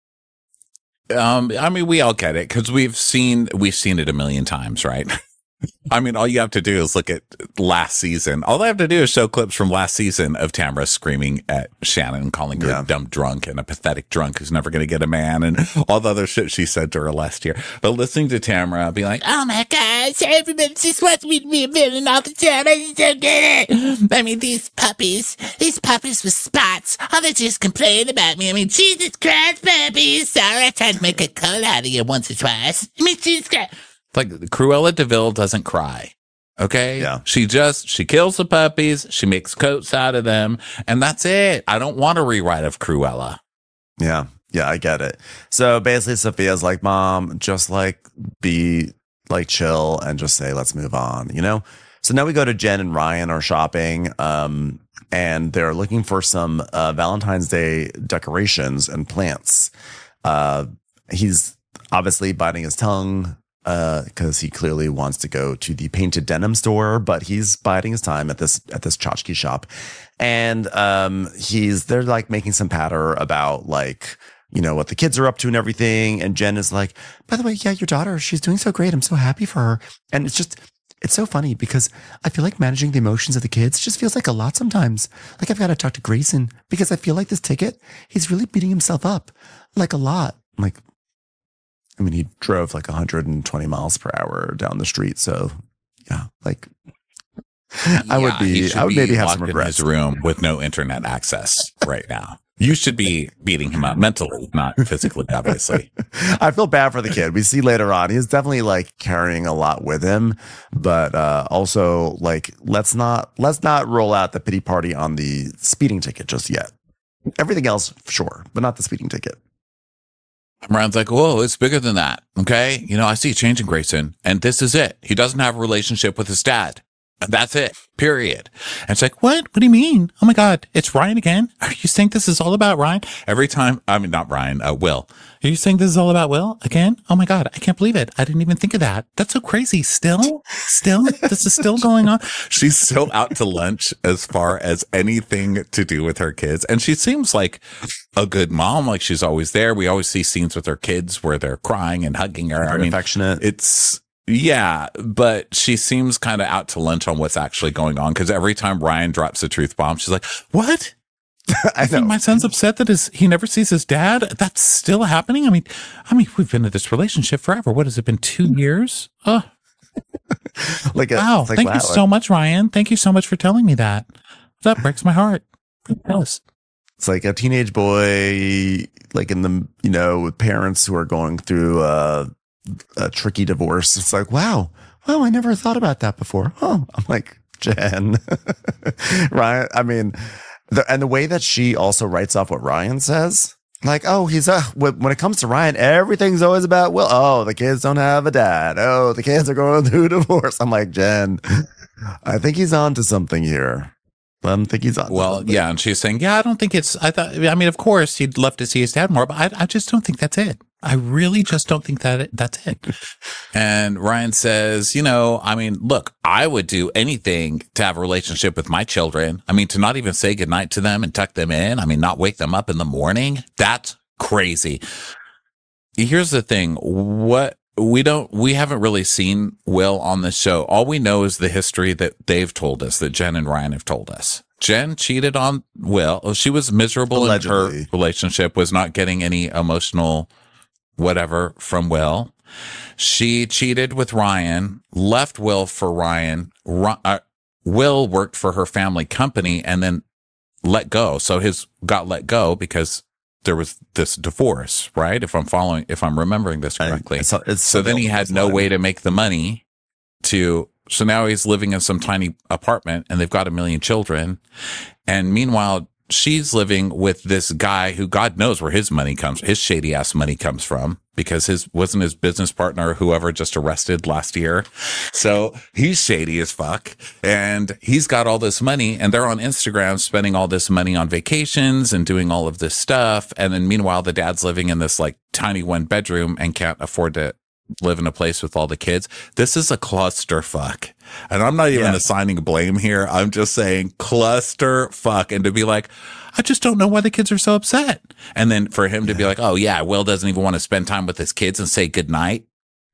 I mean, we all get it because we've seen it a million times, right? I mean, all you have to do is look at last season. All they have to do is show clips from last season of Tamra screaming at Shannon, calling her a dumb drunk and a pathetic drunk who's never going to get a man, and all the other shit she said to her last year. But listening to Tamra be like, oh my gosh, everybody just wants me to be a villain all the time. I just don't get it. I mean, these puppies with spots, all they just complain about me. I mean, Jesus Christ, puppies. Sorry, I tried to make a cull out of you once or twice. I mean, Jesus Christ. Like, Cruella DeVille doesn't cry. Okay? Yeah. She kills the puppies. She makes coats out of them. And that's it. I don't want a rewrite of Cruella. Yeah. Yeah, I get it. So basically, Sophia's like, Mom, just be chill and just say, let's move on, So now we go to Jen and Ryan are shopping. And they're looking for some Valentine's Day decorations and plants. He's obviously biting his tongue, because he clearly wants to go to the painted denim store, but he's biding his time at this tchotchke shop. And they're like making some patter about what the kids are up to and everything. And Jen is like, by the way, yeah, your daughter, she's doing so great. I'm so happy for her. And it's so funny because I feel like managing the emotions of the kids just feels like a lot sometimes. Like, I've got to talk to Grayson because I feel like this ticket, he's really beating himself up like a lot. I'm like, I mean, he drove 120 miles per hour down the street. So yeah, I would maybe have some regrets. In his room with no internet access right now. You should be beating him up mentally, not physically, obviously. I feel bad for the kid. We see later on, he's definitely carrying a lot with him, but also let's not roll out the pity party on the speeding ticket just yet. Everything else, sure, but not the speeding ticket. Ryan's like, whoa, it's bigger than that. Okay. I see a change in Grayson, and this is it. He doesn't have a relationship with his dad. And that's it. Period. And it's like, what? What do you mean? Oh my God, it's Ryan again? Are you saying this is all about Ryan? Every time, I mean, not Ryan, Will. Are you saying this is all about Will again? Oh my God, I can't believe it. I didn't even think of that. That's so crazy. Still, this is still going on. She's so out to lunch as far as anything to do with her kids. And she seems like a good mom. Like, she's always there. We always see scenes with her kids where they're crying and hugging her. Very affectionate. Yeah, but she seems kind of out to lunch on what's actually going on, because every time Ryan drops a truth bomb, she's like, what? I think my son's upset that he never sees his dad. That's still happening. I mean, we've been in this relationship forever. What has it been? 2 years? Oh, wow. Thank you so much, Ryan. Thank you so much for telling me that. That breaks my heart. It does. It's like a teenage boy, like in the, you know, with parents who are going through a tricky divorce. It's like, wow, I never thought about that before. Oh, I'm like, Jen, Ryan. I mean, the way that she also writes off what Ryan says, like, oh, when it comes to Ryan, everything's always about, well, oh, the kids don't have a dad. Oh, the kids are going through divorce. I'm like, Jen, I think he's on to something here. I think he's on. Well, yeah. And she's saying, yeah, I don't think I mean, of course, he'd love to see his dad more, but I just don't think that's it. I really just don't think that's it. And Ryan says, you know, I mean, look, I would do anything to have a relationship with my children. I mean, to not even say goodnight to them and tuck them in. I mean, not wake them up in the morning. That's crazy. Here's the thing. We haven't really seen Will on the show. All we know is the history that they've told us, that Jen and Ryan have told us. Jen cheated on Will. She was miserable Allegedly. in her relationship, was not getting any emotional whatever from Will. She cheated with Ryan, left Will for Ryan. Will worked for her family company and then let go. So got let go because there was this divorce, right? If I'm remembering this correctly. So then he had no way to make the money so now he's living in some tiny apartment and they've got 1 million children. And meanwhile, she's living with this guy who God knows where his shady ass money comes from, because wasn't his business partner, whoever just arrested last year. So he's shady as fuck and he's got all this money and they're on Instagram spending all this money on vacations and doing all of this stuff. And then meanwhile, the dad's living in this like tiny 1-bedroom and can't afford to live in a place with all the kids. This is a clusterfuck. And I'm not even assigning blame here. I'm just saying clusterfuck. And to be like, I just don't know why the kids are so upset. And then for him to be like, oh yeah, Will doesn't even want to spend time with his kids and say goodnight.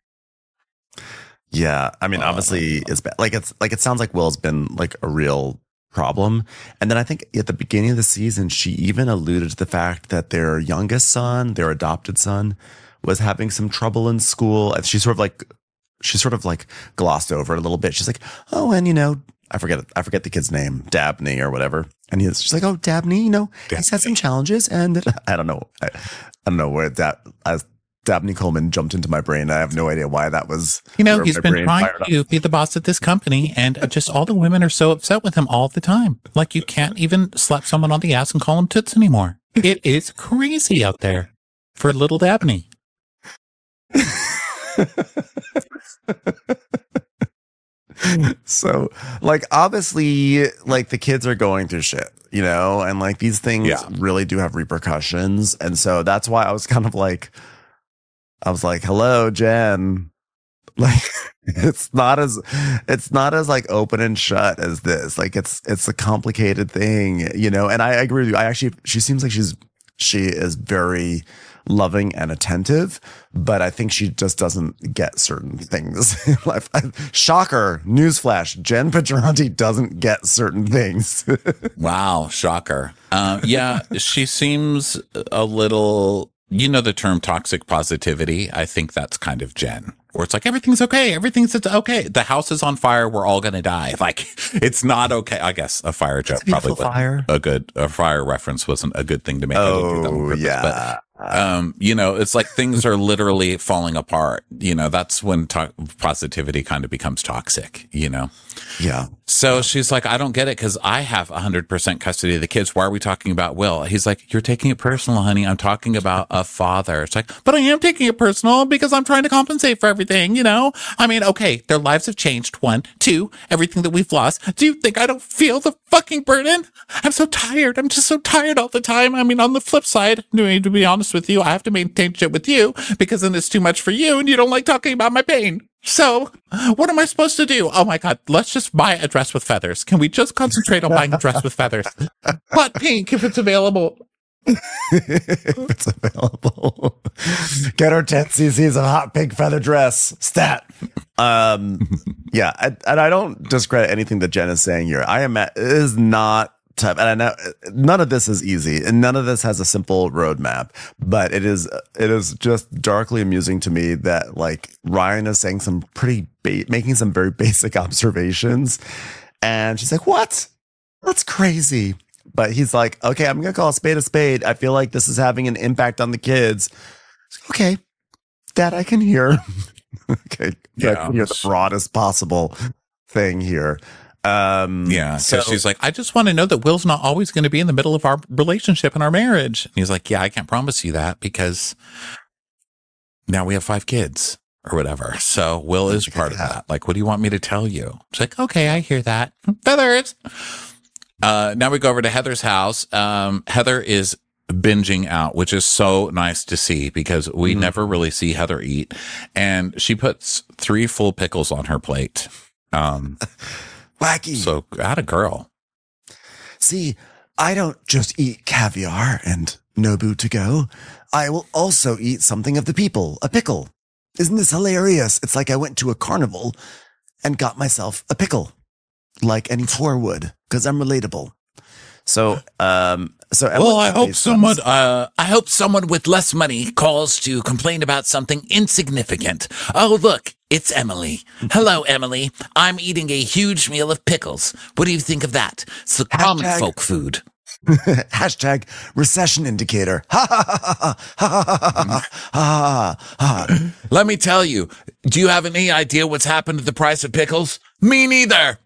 Yeah. I mean, obviously it's bad. It sounds like Will's been like a real problem. And then I think at the beginning of the season, she even alluded to the fact that their youngest son, their adopted son, was having some trouble in school. And she sort of like glossed over it a little bit. She's like, oh, and you know, I forget the kid's name, Dabney or whatever. And she's like, oh, Dabney, you know, he's had some challenges. And I don't know where as Dabney Coleman jumped into my brain. I have no idea why that was. You know, he's been trying to be the boss at this company, and just all the women are so upset with him all the time. Like, you can't even slap someone on the ass and call him toots anymore. It is crazy out there for little Dabney. So, like, obviously, like, the kids are going through shit, you know, and like these things really do have repercussions. And so that's why I was like, hello, Jen. Like, it's not as like open and shut as this. Like, it's a complicated thing, you know. And I agree with you. She seems like she is very loving and attentive, but I think she just doesn't get certain things in life. Shocker, newsflash, Jen Pedranti doesn't get certain things. Wow, shocker. Yeah, she seems a little, you know, the term toxic positivity. I think that's kind of Jen, where it's like, everything's okay. Everything's okay. The house is on fire. We're all going to die. Like, it's not okay. I guess a fire joke probably wasn't a fire reference wasn't a good thing to make. Oh, yeah. But, you know, it's like things are literally falling apart. You know, that's when positivity kind of becomes toxic, you know? Yeah. So she's like, I don't get it because I have 100% custody of the kids. Why are we talking about Will? He's like, you're taking it personal, honey. I'm talking about a father. It's like, but I am taking it personal because I'm trying to compensate for everything, you know? I mean, okay, their lives have changed. 1, 2, everything that we've lost. Do you think I don't feel the fucking burden? I'm so tired. I'm just so tired all the time. I mean, on the flip side, to be honest with you, I have to maintain shit with you because then it's too much for you and you don't like talking about my pain. So what am I supposed to do? Oh my God, let's just buy a dress with feathers. Can we just concentrate on buying a dress with feathers? Hot pink if it's available. If it's available. Get her 10 cc's of hot pink feather dress. Stat. Yeah, and I don't discredit anything that Jen is saying here. It is not tough, and I know none of this is easy, and none of this has a simple roadmap. But it is just darkly amusing to me that like Ryan is saying some making some very basic observations, and she's like, "What? That's crazy. But he's like, okay, I'm going to call a spade a spade. I feel like this is having an impact on the kids. Okay, that I can hear. Okay, I can hear the broadest possible thing here. So she's like, I just want to know that Will's not always going to be in the middle of our relationship and our marriage. And he's like, yeah, I can't promise you that because now we have 5 kids or whatever. So Will is part of that. Like, what do you want me to tell you? She's like, okay, I hear that. Feathers. Now we go over to Heather's house. Heather is binging out, which is so nice to see because we never really see Heather eat. And she puts 3 full pickles on her plate. Wacky. So atta girl. See, I don't just eat caviar and Nobu to go. I will also eat something of the people, a pickle. Isn't this hilarious? It's like I went to a carnival and got myself a pickle, like any poor would, because I'm relatable. So, well, I hope someone with less money calls to complain about something insignificant. Oh, look, it's Emily. Hello, Emily. I'm eating a huge meal of pickles. What do you think of that? It's the common folk food. Hashtag recession indicator. Ha ha ha ha ha ha. Let me tell you, do you have any idea what's happened to the price of pickles? Me neither.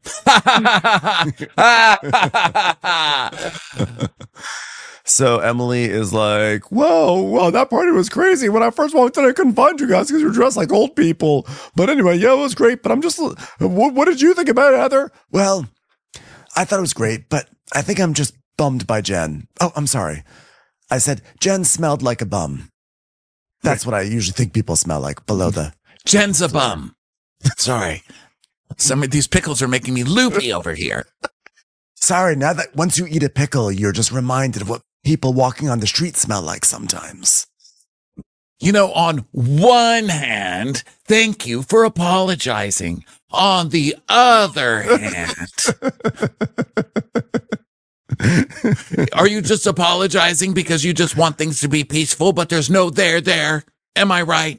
So Emily is like, whoa, that party was crazy. When I first walked in, I couldn't find you guys because you were dressed like old people. But anyway, yeah, it was great. But I'm just, what did you think about it, Heather? Well, I thought it was great, but I think I'm just bummed by Jen. Oh, I'm sorry. I said Jen smelled like a bum. That's what I usually think people smell like below the. Jen's a bum. Sorry. Some of these pickles are making me loopy over here. Sorry, now that once you eat a pickle, you're just reminded of what people walking on the street smell like sometimes. You know, on one hand, thank you for apologizing. On the other hand, are you just apologizing because you just want things to be peaceful, but there's no there? Am I right?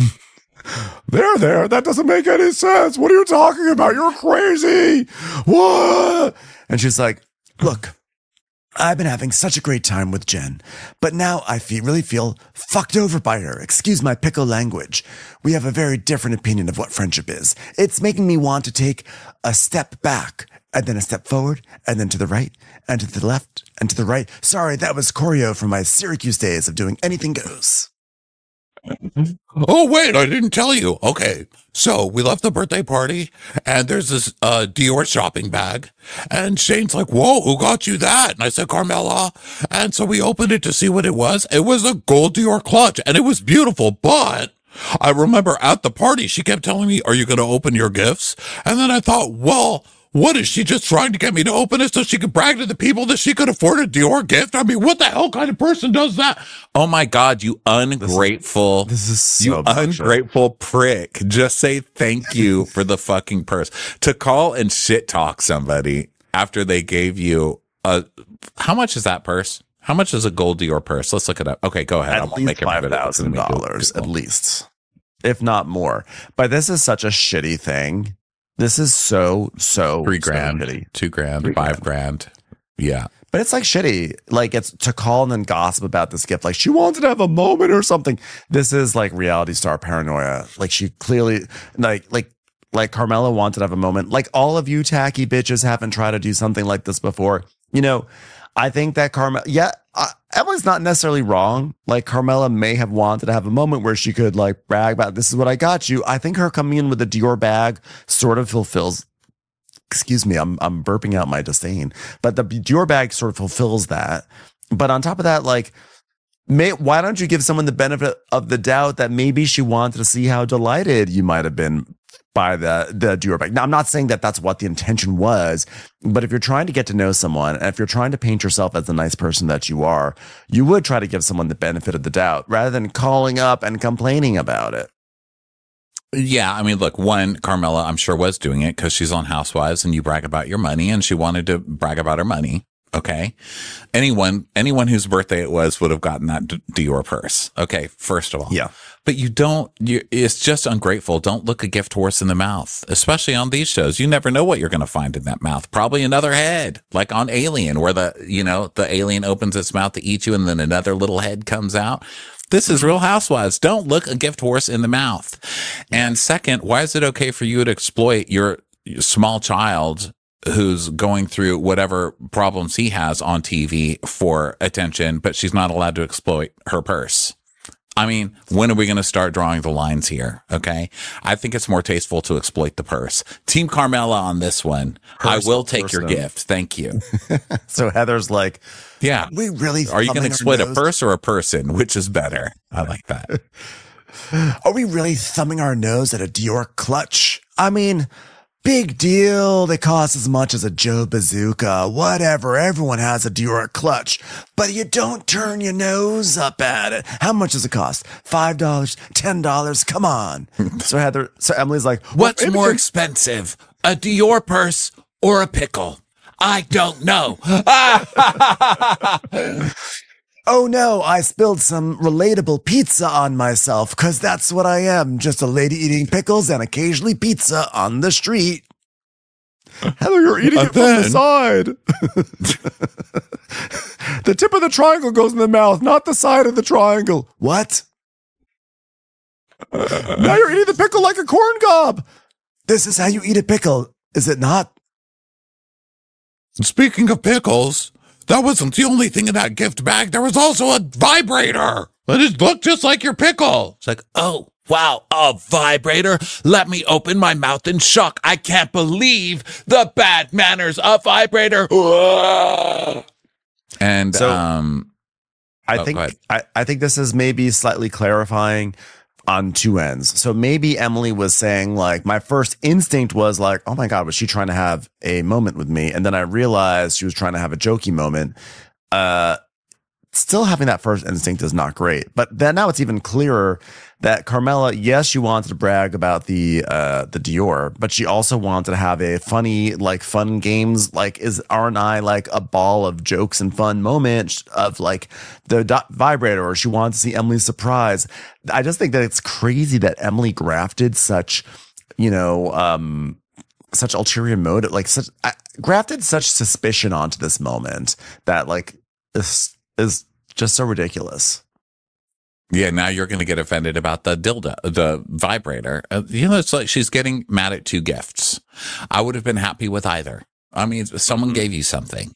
There. That doesn't make any sense. What are you talking about? You're crazy. What? And she's like, look, I've been having such a great time with Jen, but now I really feel fucked over by her. Excuse my pickle language. We have a very different opinion of what friendship is. It's making me want to take a step back and then a step forward and then to the right and to the left and to the right. Sorry, that was choreo from my Syracuse days of doing anything goes. Oh, wait, I didn't tell you. Okay, so we left the birthday party, and there's this Dior shopping bag, and Shane's like, whoa, who got you that? And I said, Carmela, and so we opened it to see what it was. It was a gold Dior clutch, and it was beautiful, but I remember at the party, she kept telling me, are you going to open your gifts? And then I thought, well, what is she just trying to get me to open it so she could brag to the people that she could afford a Dior gift? I mean, what the hell kind of person does that? Oh my God, you ungrateful. This is so ungrateful prick. Just say thank you for the fucking purse. To call and shit talk somebody after they gave you how much is that purse? How much is a gold Dior purse? Let's look it up. Okay, go ahead. At least $5,000, at least, if not more. But this is such a shitty thing. This is so $3,000, shitty. $2,000, $5,000. Yeah. But it's like shitty. Like it's to call and then gossip about this gift. Like she wanted to have a moment or something. This is like reality star paranoia. Like she clearly like Carmela wanted to have a moment. Like all of you tacky bitches haven't tried to do something like this before. You know, I think that Emily's not necessarily wrong. Like Carmela may have wanted to have a moment where she could like brag about, this is what I got you. I think her coming in with a Dior bag sort of fulfills, excuse me, I'm burping out my disdain, but the Dior bag sort of fulfills that. But on top of that, like, why don't you give someone the benefit of the doubt that maybe she wanted to see how delighted you might have been by the Dior bag. Now, I'm not saying that that's what the intention was, but if you're trying to get to know someone and if you're trying to paint yourself as the nice person that you are, you would try to give someone the benefit of the doubt rather than calling up and complaining about it. Yeah, I mean, look, Carmela, I'm sure was doing it because she's on Housewives and you brag about your money and she wanted to brag about her money. Okay. Anyone whose birthday it was would have gotten that Dior purse. Okay. First of all. Yeah. But it's just ungrateful. Don't look a gift horse in the mouth, especially on these shows. You never know what you're going to find in that mouth. Probably another head, like on Alien, where the alien opens its mouth to eat you and then another little head comes out. This is Real Housewives. Don't look a gift horse in the mouth. And second, why is it okay for you to exploit your small child who's going through whatever problems he has on TV for attention, but she's not allowed to exploit her purse? I mean, when are we going to start drawing the lines here? Okay. I think it's more tasteful to exploit the purse. Team Carmela on this one. I will take your gift. Thank you. So Heather's like, yeah. We really are you going to exploit a purse or a person? Which is better? I like that. Are we really thumbing our nose at a Dior clutch? I mean, big deal. They cost as much as a Joe Bazooka. Whatever. Everyone has a Dior clutch, but you don't turn your nose up at it. How much does it cost? $5, $10? Come on. So Emily's like, what's more expensive, a Dior purse or a pickle? I don't know. Oh no, I spilled some relatable pizza on myself, because that's what I am, just a lady eating pickles and occasionally pizza on the street. Heather, you're eating it from the side. The tip of the triangle goes in the mouth, not the side of the triangle. What? Now you're eating the pickle like a corn cob. This is how you eat a pickle, is it not? Speaking of pickles, that wasn't the only thing in that gift bag. There was also a vibrator. It looked just like your pickle. It's like, oh, wow, a vibrator? Let me open my mouth in shock. I can't believe the bad manners of vibrator. And so, I think this is maybe slightly clarifying on two ends. So maybe Emily was saying, like, my first instinct was like, oh my God, was she trying to have a moment with me? And then I realized she was trying to have a jokey moment. Still having that first instinct is not great. But then now it's even clearer that Carmela, yes, she wanted to brag about the Dior, but she also wanted to have a funny, like, fun games, like, aren't I like a ball of jokes and fun moments of like the vibrator, or she wanted to see Emily's surprise. I just think that it's crazy that Emily grafted such, such ulterior motive, like grafted such suspicion onto this moment that, like, this is just so ridiculous. Yeah, now you're going to get offended about the dildo, the vibrator. It's like she's getting mad at two gifts. I would have been happy with either. I mean, someone gave you something,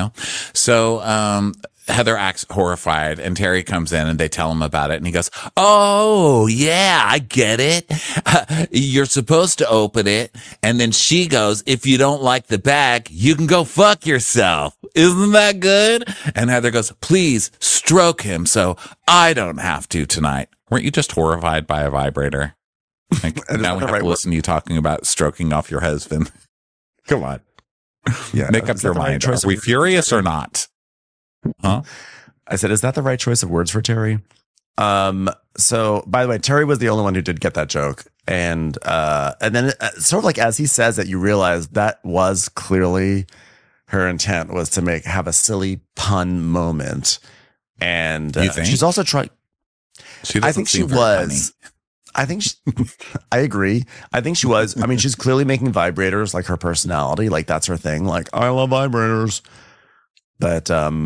So Heather acts horrified, and Terry comes in and they tell him about it, and he goes, oh, yeah, I get it. You're supposed to open it. And then she goes, if you don't like the bag, you can go fuck yourself. Isn't that good? And Heather goes, please stroke him so I don't have to tonight. Weren't you just horrified by a vibrator? Like, now we have to listen to you talking about stroking off your husband. Come on. Yeah, make up your mind. Are we furious or not? Huh? I said, is that the right choice of words for Terry? So by the way, Terry was the only one who did get that joke. And then sort of like, as he says it, you realize that was clearly her intent, was to have a silly pun moment. And she's also trying. I think she was. I think I agree. I think she was. I mean, she's clearly making vibrators like her personality. Like, that's her thing. Like, I love vibrators. But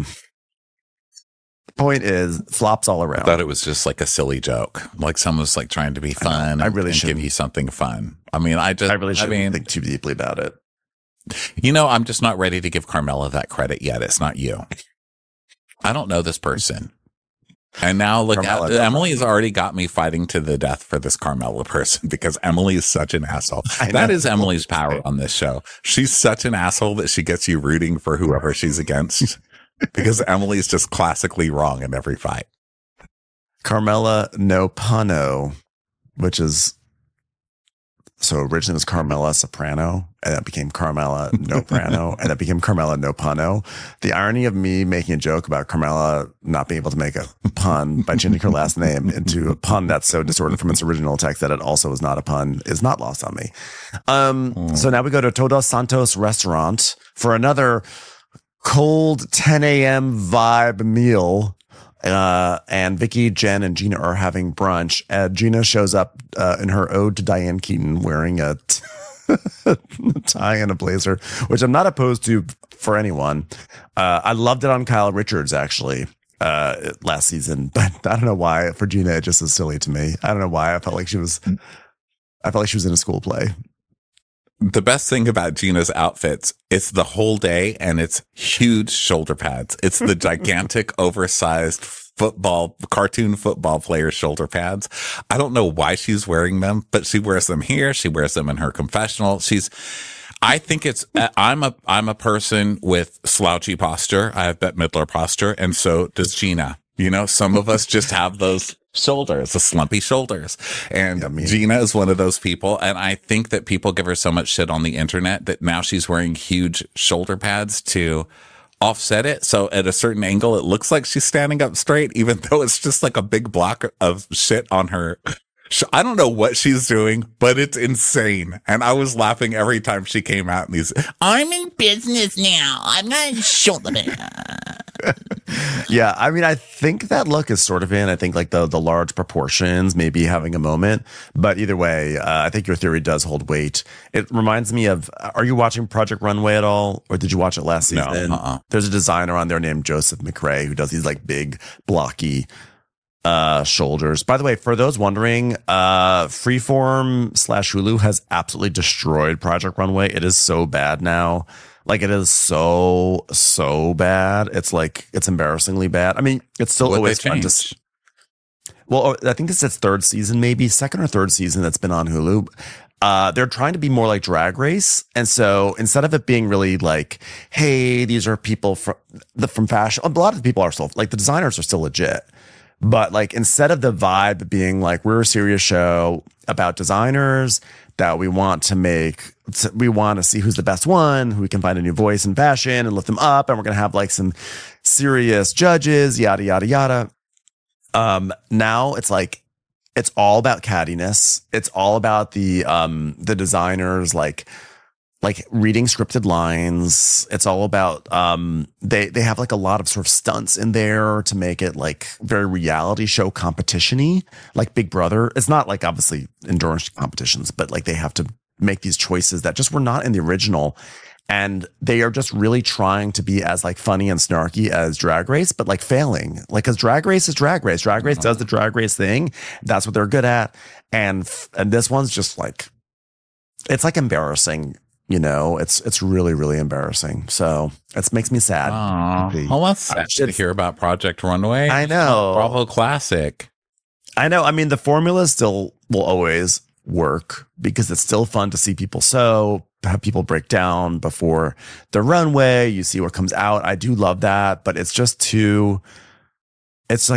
point is, flops all around. I thought it was just like a silly joke. Like someone was like trying to be fun. I really should give you something fun. I mean, I really shouldn't think too deeply about it. I'm just not ready to give Carmela that credit yet. It's not you. I don't know this person. And now look, Emily has already got me fighting to the death for this Carmela person, because Emily is such an asshole. That is Emily's power on this show. She's such an asshole that she gets you rooting for whoever she's against, because Emily's just classically wrong in every fight. Carmela No Pano, which is, so originally it was Carmela Soprano, and that became Carmela No Prano, and that became Carmela No Pano. The irony of me making a joke about Carmela not being able to make a pun by changing her last name into a pun that's so distorted from its original text that it also is not a pun is not lost on me. So now we go to Todos Santos restaurant for another cold 10 a.m. vibe meal. And Vicky, Jen, and Gina are having brunch. Gina shows up in her ode to Diane Keaton wearing a tie and a blazer, which I'm not opposed to for anyone. I loved it on Kyle Richards, actually, last season. But I don't know why. For Gina, it just is silly to me. I don't know why. I felt like she was in a school play. The best thing about Gina's outfits, it's the whole day and it's huge shoulder pads. It's the gigantic, oversized cartoon football player shoulder pads. I don't know why she's wearing them, but she wears them here. She wears them in her confessional. I think I'm a person with slouchy posture. I have Bette Midler posture. And so does Gina. You know, some of us just have those shoulders, the slumpy shoulders. And Gina is one of those people. And I think that people give her so much shit on the internet that now she's wearing huge shoulder pads to offset it. So at a certain angle, it looks like she's standing up straight, even though it's just like a big block of shit on her. I don't know what she's doing, but it's insane. And I was laughing every time she came out in these. I'm in business now. I'm not in shoulder pad. Yeah, I mean, I think that look is sort of in. I think like the large proportions, maybe having a moment. But either way, I think your theory does hold weight. It reminds me of, are you watching Project Runway at all? Or did you watch it last season? No, There's a designer on there named Joseph McRae who does these like big, blocky shoulders. By the way, for those wondering, Freeform / Hulu has absolutely destroyed Project Runway. It is so bad now. Like, it is so bad. It's like, it's embarrassingly bad. I mean, it's still always fun to. Well, I think this is its third season, maybe second or third season that's been on Hulu. They're trying to be more like Drag Race. And so instead of it being really like, hey, these are people from fashion, a lot of the people are still like, the designers are still legit. But like, instead of the vibe being like, we're a serious show about designers that we want to see who's the best one, who we can find a new voice in fashion and lift them up. And we're going to have like some serious judges, yada, yada, yada. Now it's like, it's all about cattiness. It's all about the designers, like reading scripted lines. It's all about, they have like a lot of sort of stunts in there to make it like very reality show competition-y, like Big Brother. It's not like obviously endurance competitions, but like they have to make these choices that just were not in the original. And they are just really trying to be as like funny and snarky as Drag Race, but like failing. Like, cause Drag Race is Drag Race. Drag Race does the Drag Race thing. That's what they're good at. And this one's just like, it's like embarrassing. You know, it's really, really embarrassing. So it makes me sad. Well, that's sad to hear about Project Runway. I know. Bravo Classic. I know. I mean, the formula still will always work because it's still fun to see people have people break down before the runway. You see what comes out. I do love that, but it's just it's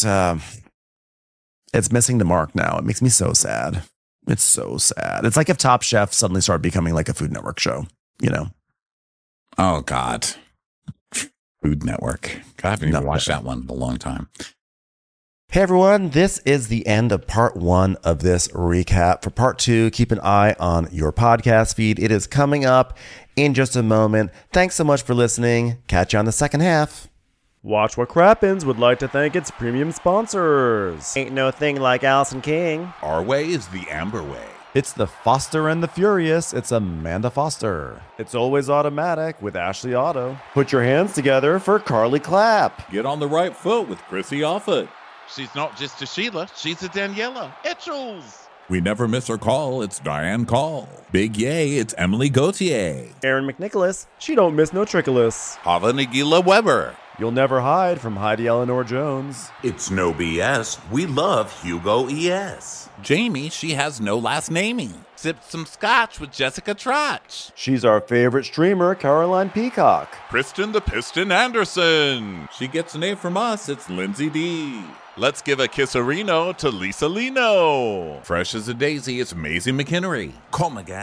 missing the mark now. It makes me so sad. It's so sad. It's like if Top Chef suddenly started becoming like a Food Network show, you know? Oh, God. Food Network. God, I haven't even watched that one in a long time. Hey, everyone. This is the end of part 1 of this recap. For part 2, keep an eye on your podcast feed. It is coming up in just a moment. Thanks so much for listening. Catch you on the second half. Watch What Crappens would like to thank its premium sponsors. Ain't no thing like Allison King. Our way is the Amber way. It's the Foster and the Furious. It's Amanda Foster. It's Always Automatic with Ashley Otto. Put your hands together for Carly Clapp. Get on the right foot with Chrissy Offit. She's not just a Sheila, she's a Daniela Etchells. We never miss her call, it's Diane Call. Big yay, it's Emily Gauthier. Aaron McNicholas. She don't miss no trickolas. Hava Nagila Weber. You'll never hide from Heidi Eleanor Jones. It's no BS. We love Hugo ES. Jamie, she has no last naming. Sipped some scotch with Jessica Trotch. She's our favorite streamer, Caroline Peacock. Kristen the Piston Anderson. She gets an A from us, it's Lindsay D. Let's give a kisserino to Lisa Lino. Fresh as a daisy, it's Maisie McHenry. Come again?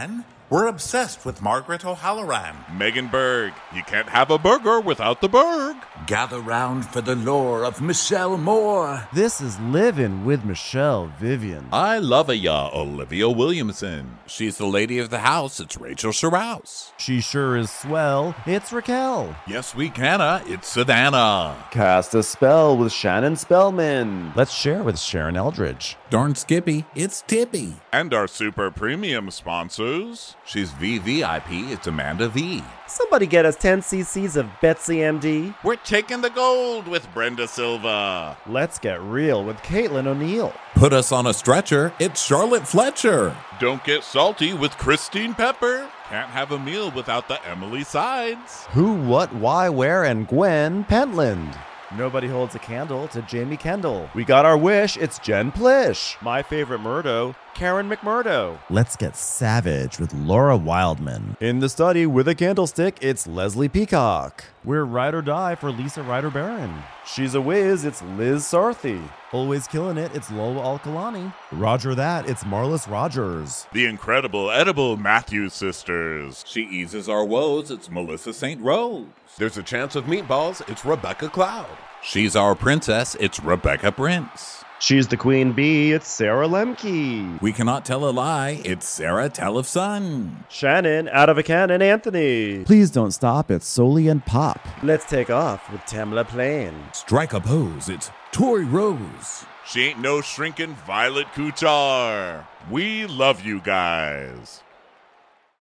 We're obsessed with Margaret O'Halloran. Megan Berg. You can't have a burger without the Berg. Gather round for the lore of Michelle Moore. This is Living with Michelle Vivian. I love ya, Olivia Williamson. She's the lady of the house. It's Rachel Sherrouse. She sure is swell. It's Raquel. Yes, we canna. It's Savannah. Cast a spell with Shannon Spellman. Let's share with Sharon Eldridge. Darn Skippy. It's Tippy. And our super premium sponsors. She's VVIP. It's Amanda V. Somebody get us 10 cc's of Betsy MD. We're taking the gold with Brenda Silva. Let's get real with Caitlin O'Neill. Put us on a stretcher. It's Charlotte Fletcher. Don't get salty with Christine Pepper. Can't have a meal without the Emily Sides. Who, what, why, where, and Gwen Pentland. Nobody holds a candle to Jamie Kendall. We got our wish. It's Jen Plish. My favorite Murdo, Karen McMurdo. Let's get savage with Laura Wildman. In the study with a candlestick, it's Leslie Peacock. We're ride or die for Lisa Ryder Barron. She's a whiz, it's Liz Sarthy. Always killing it, it's Lola Alkalani. Roger that, it's Marlis Rogers. The incredible edible Matthews sisters. She eases our woes. It's Melissa St. Rose. There's a chance of meatballs. It's Rebecca Cloud. She's our princess. It's Rebecca Prince. She's the queen bee, it's Sarah Lemke. We cannot tell a lie. It's Sarah Telefson. Shannon, out of a cannon, Anthony. Please don't stop, it's Soli and Pop. Let's take off with Tamla Plain. Strike a pose. It's Tori Rose. She ain't no shrinking Violet Kuchar. We love you guys.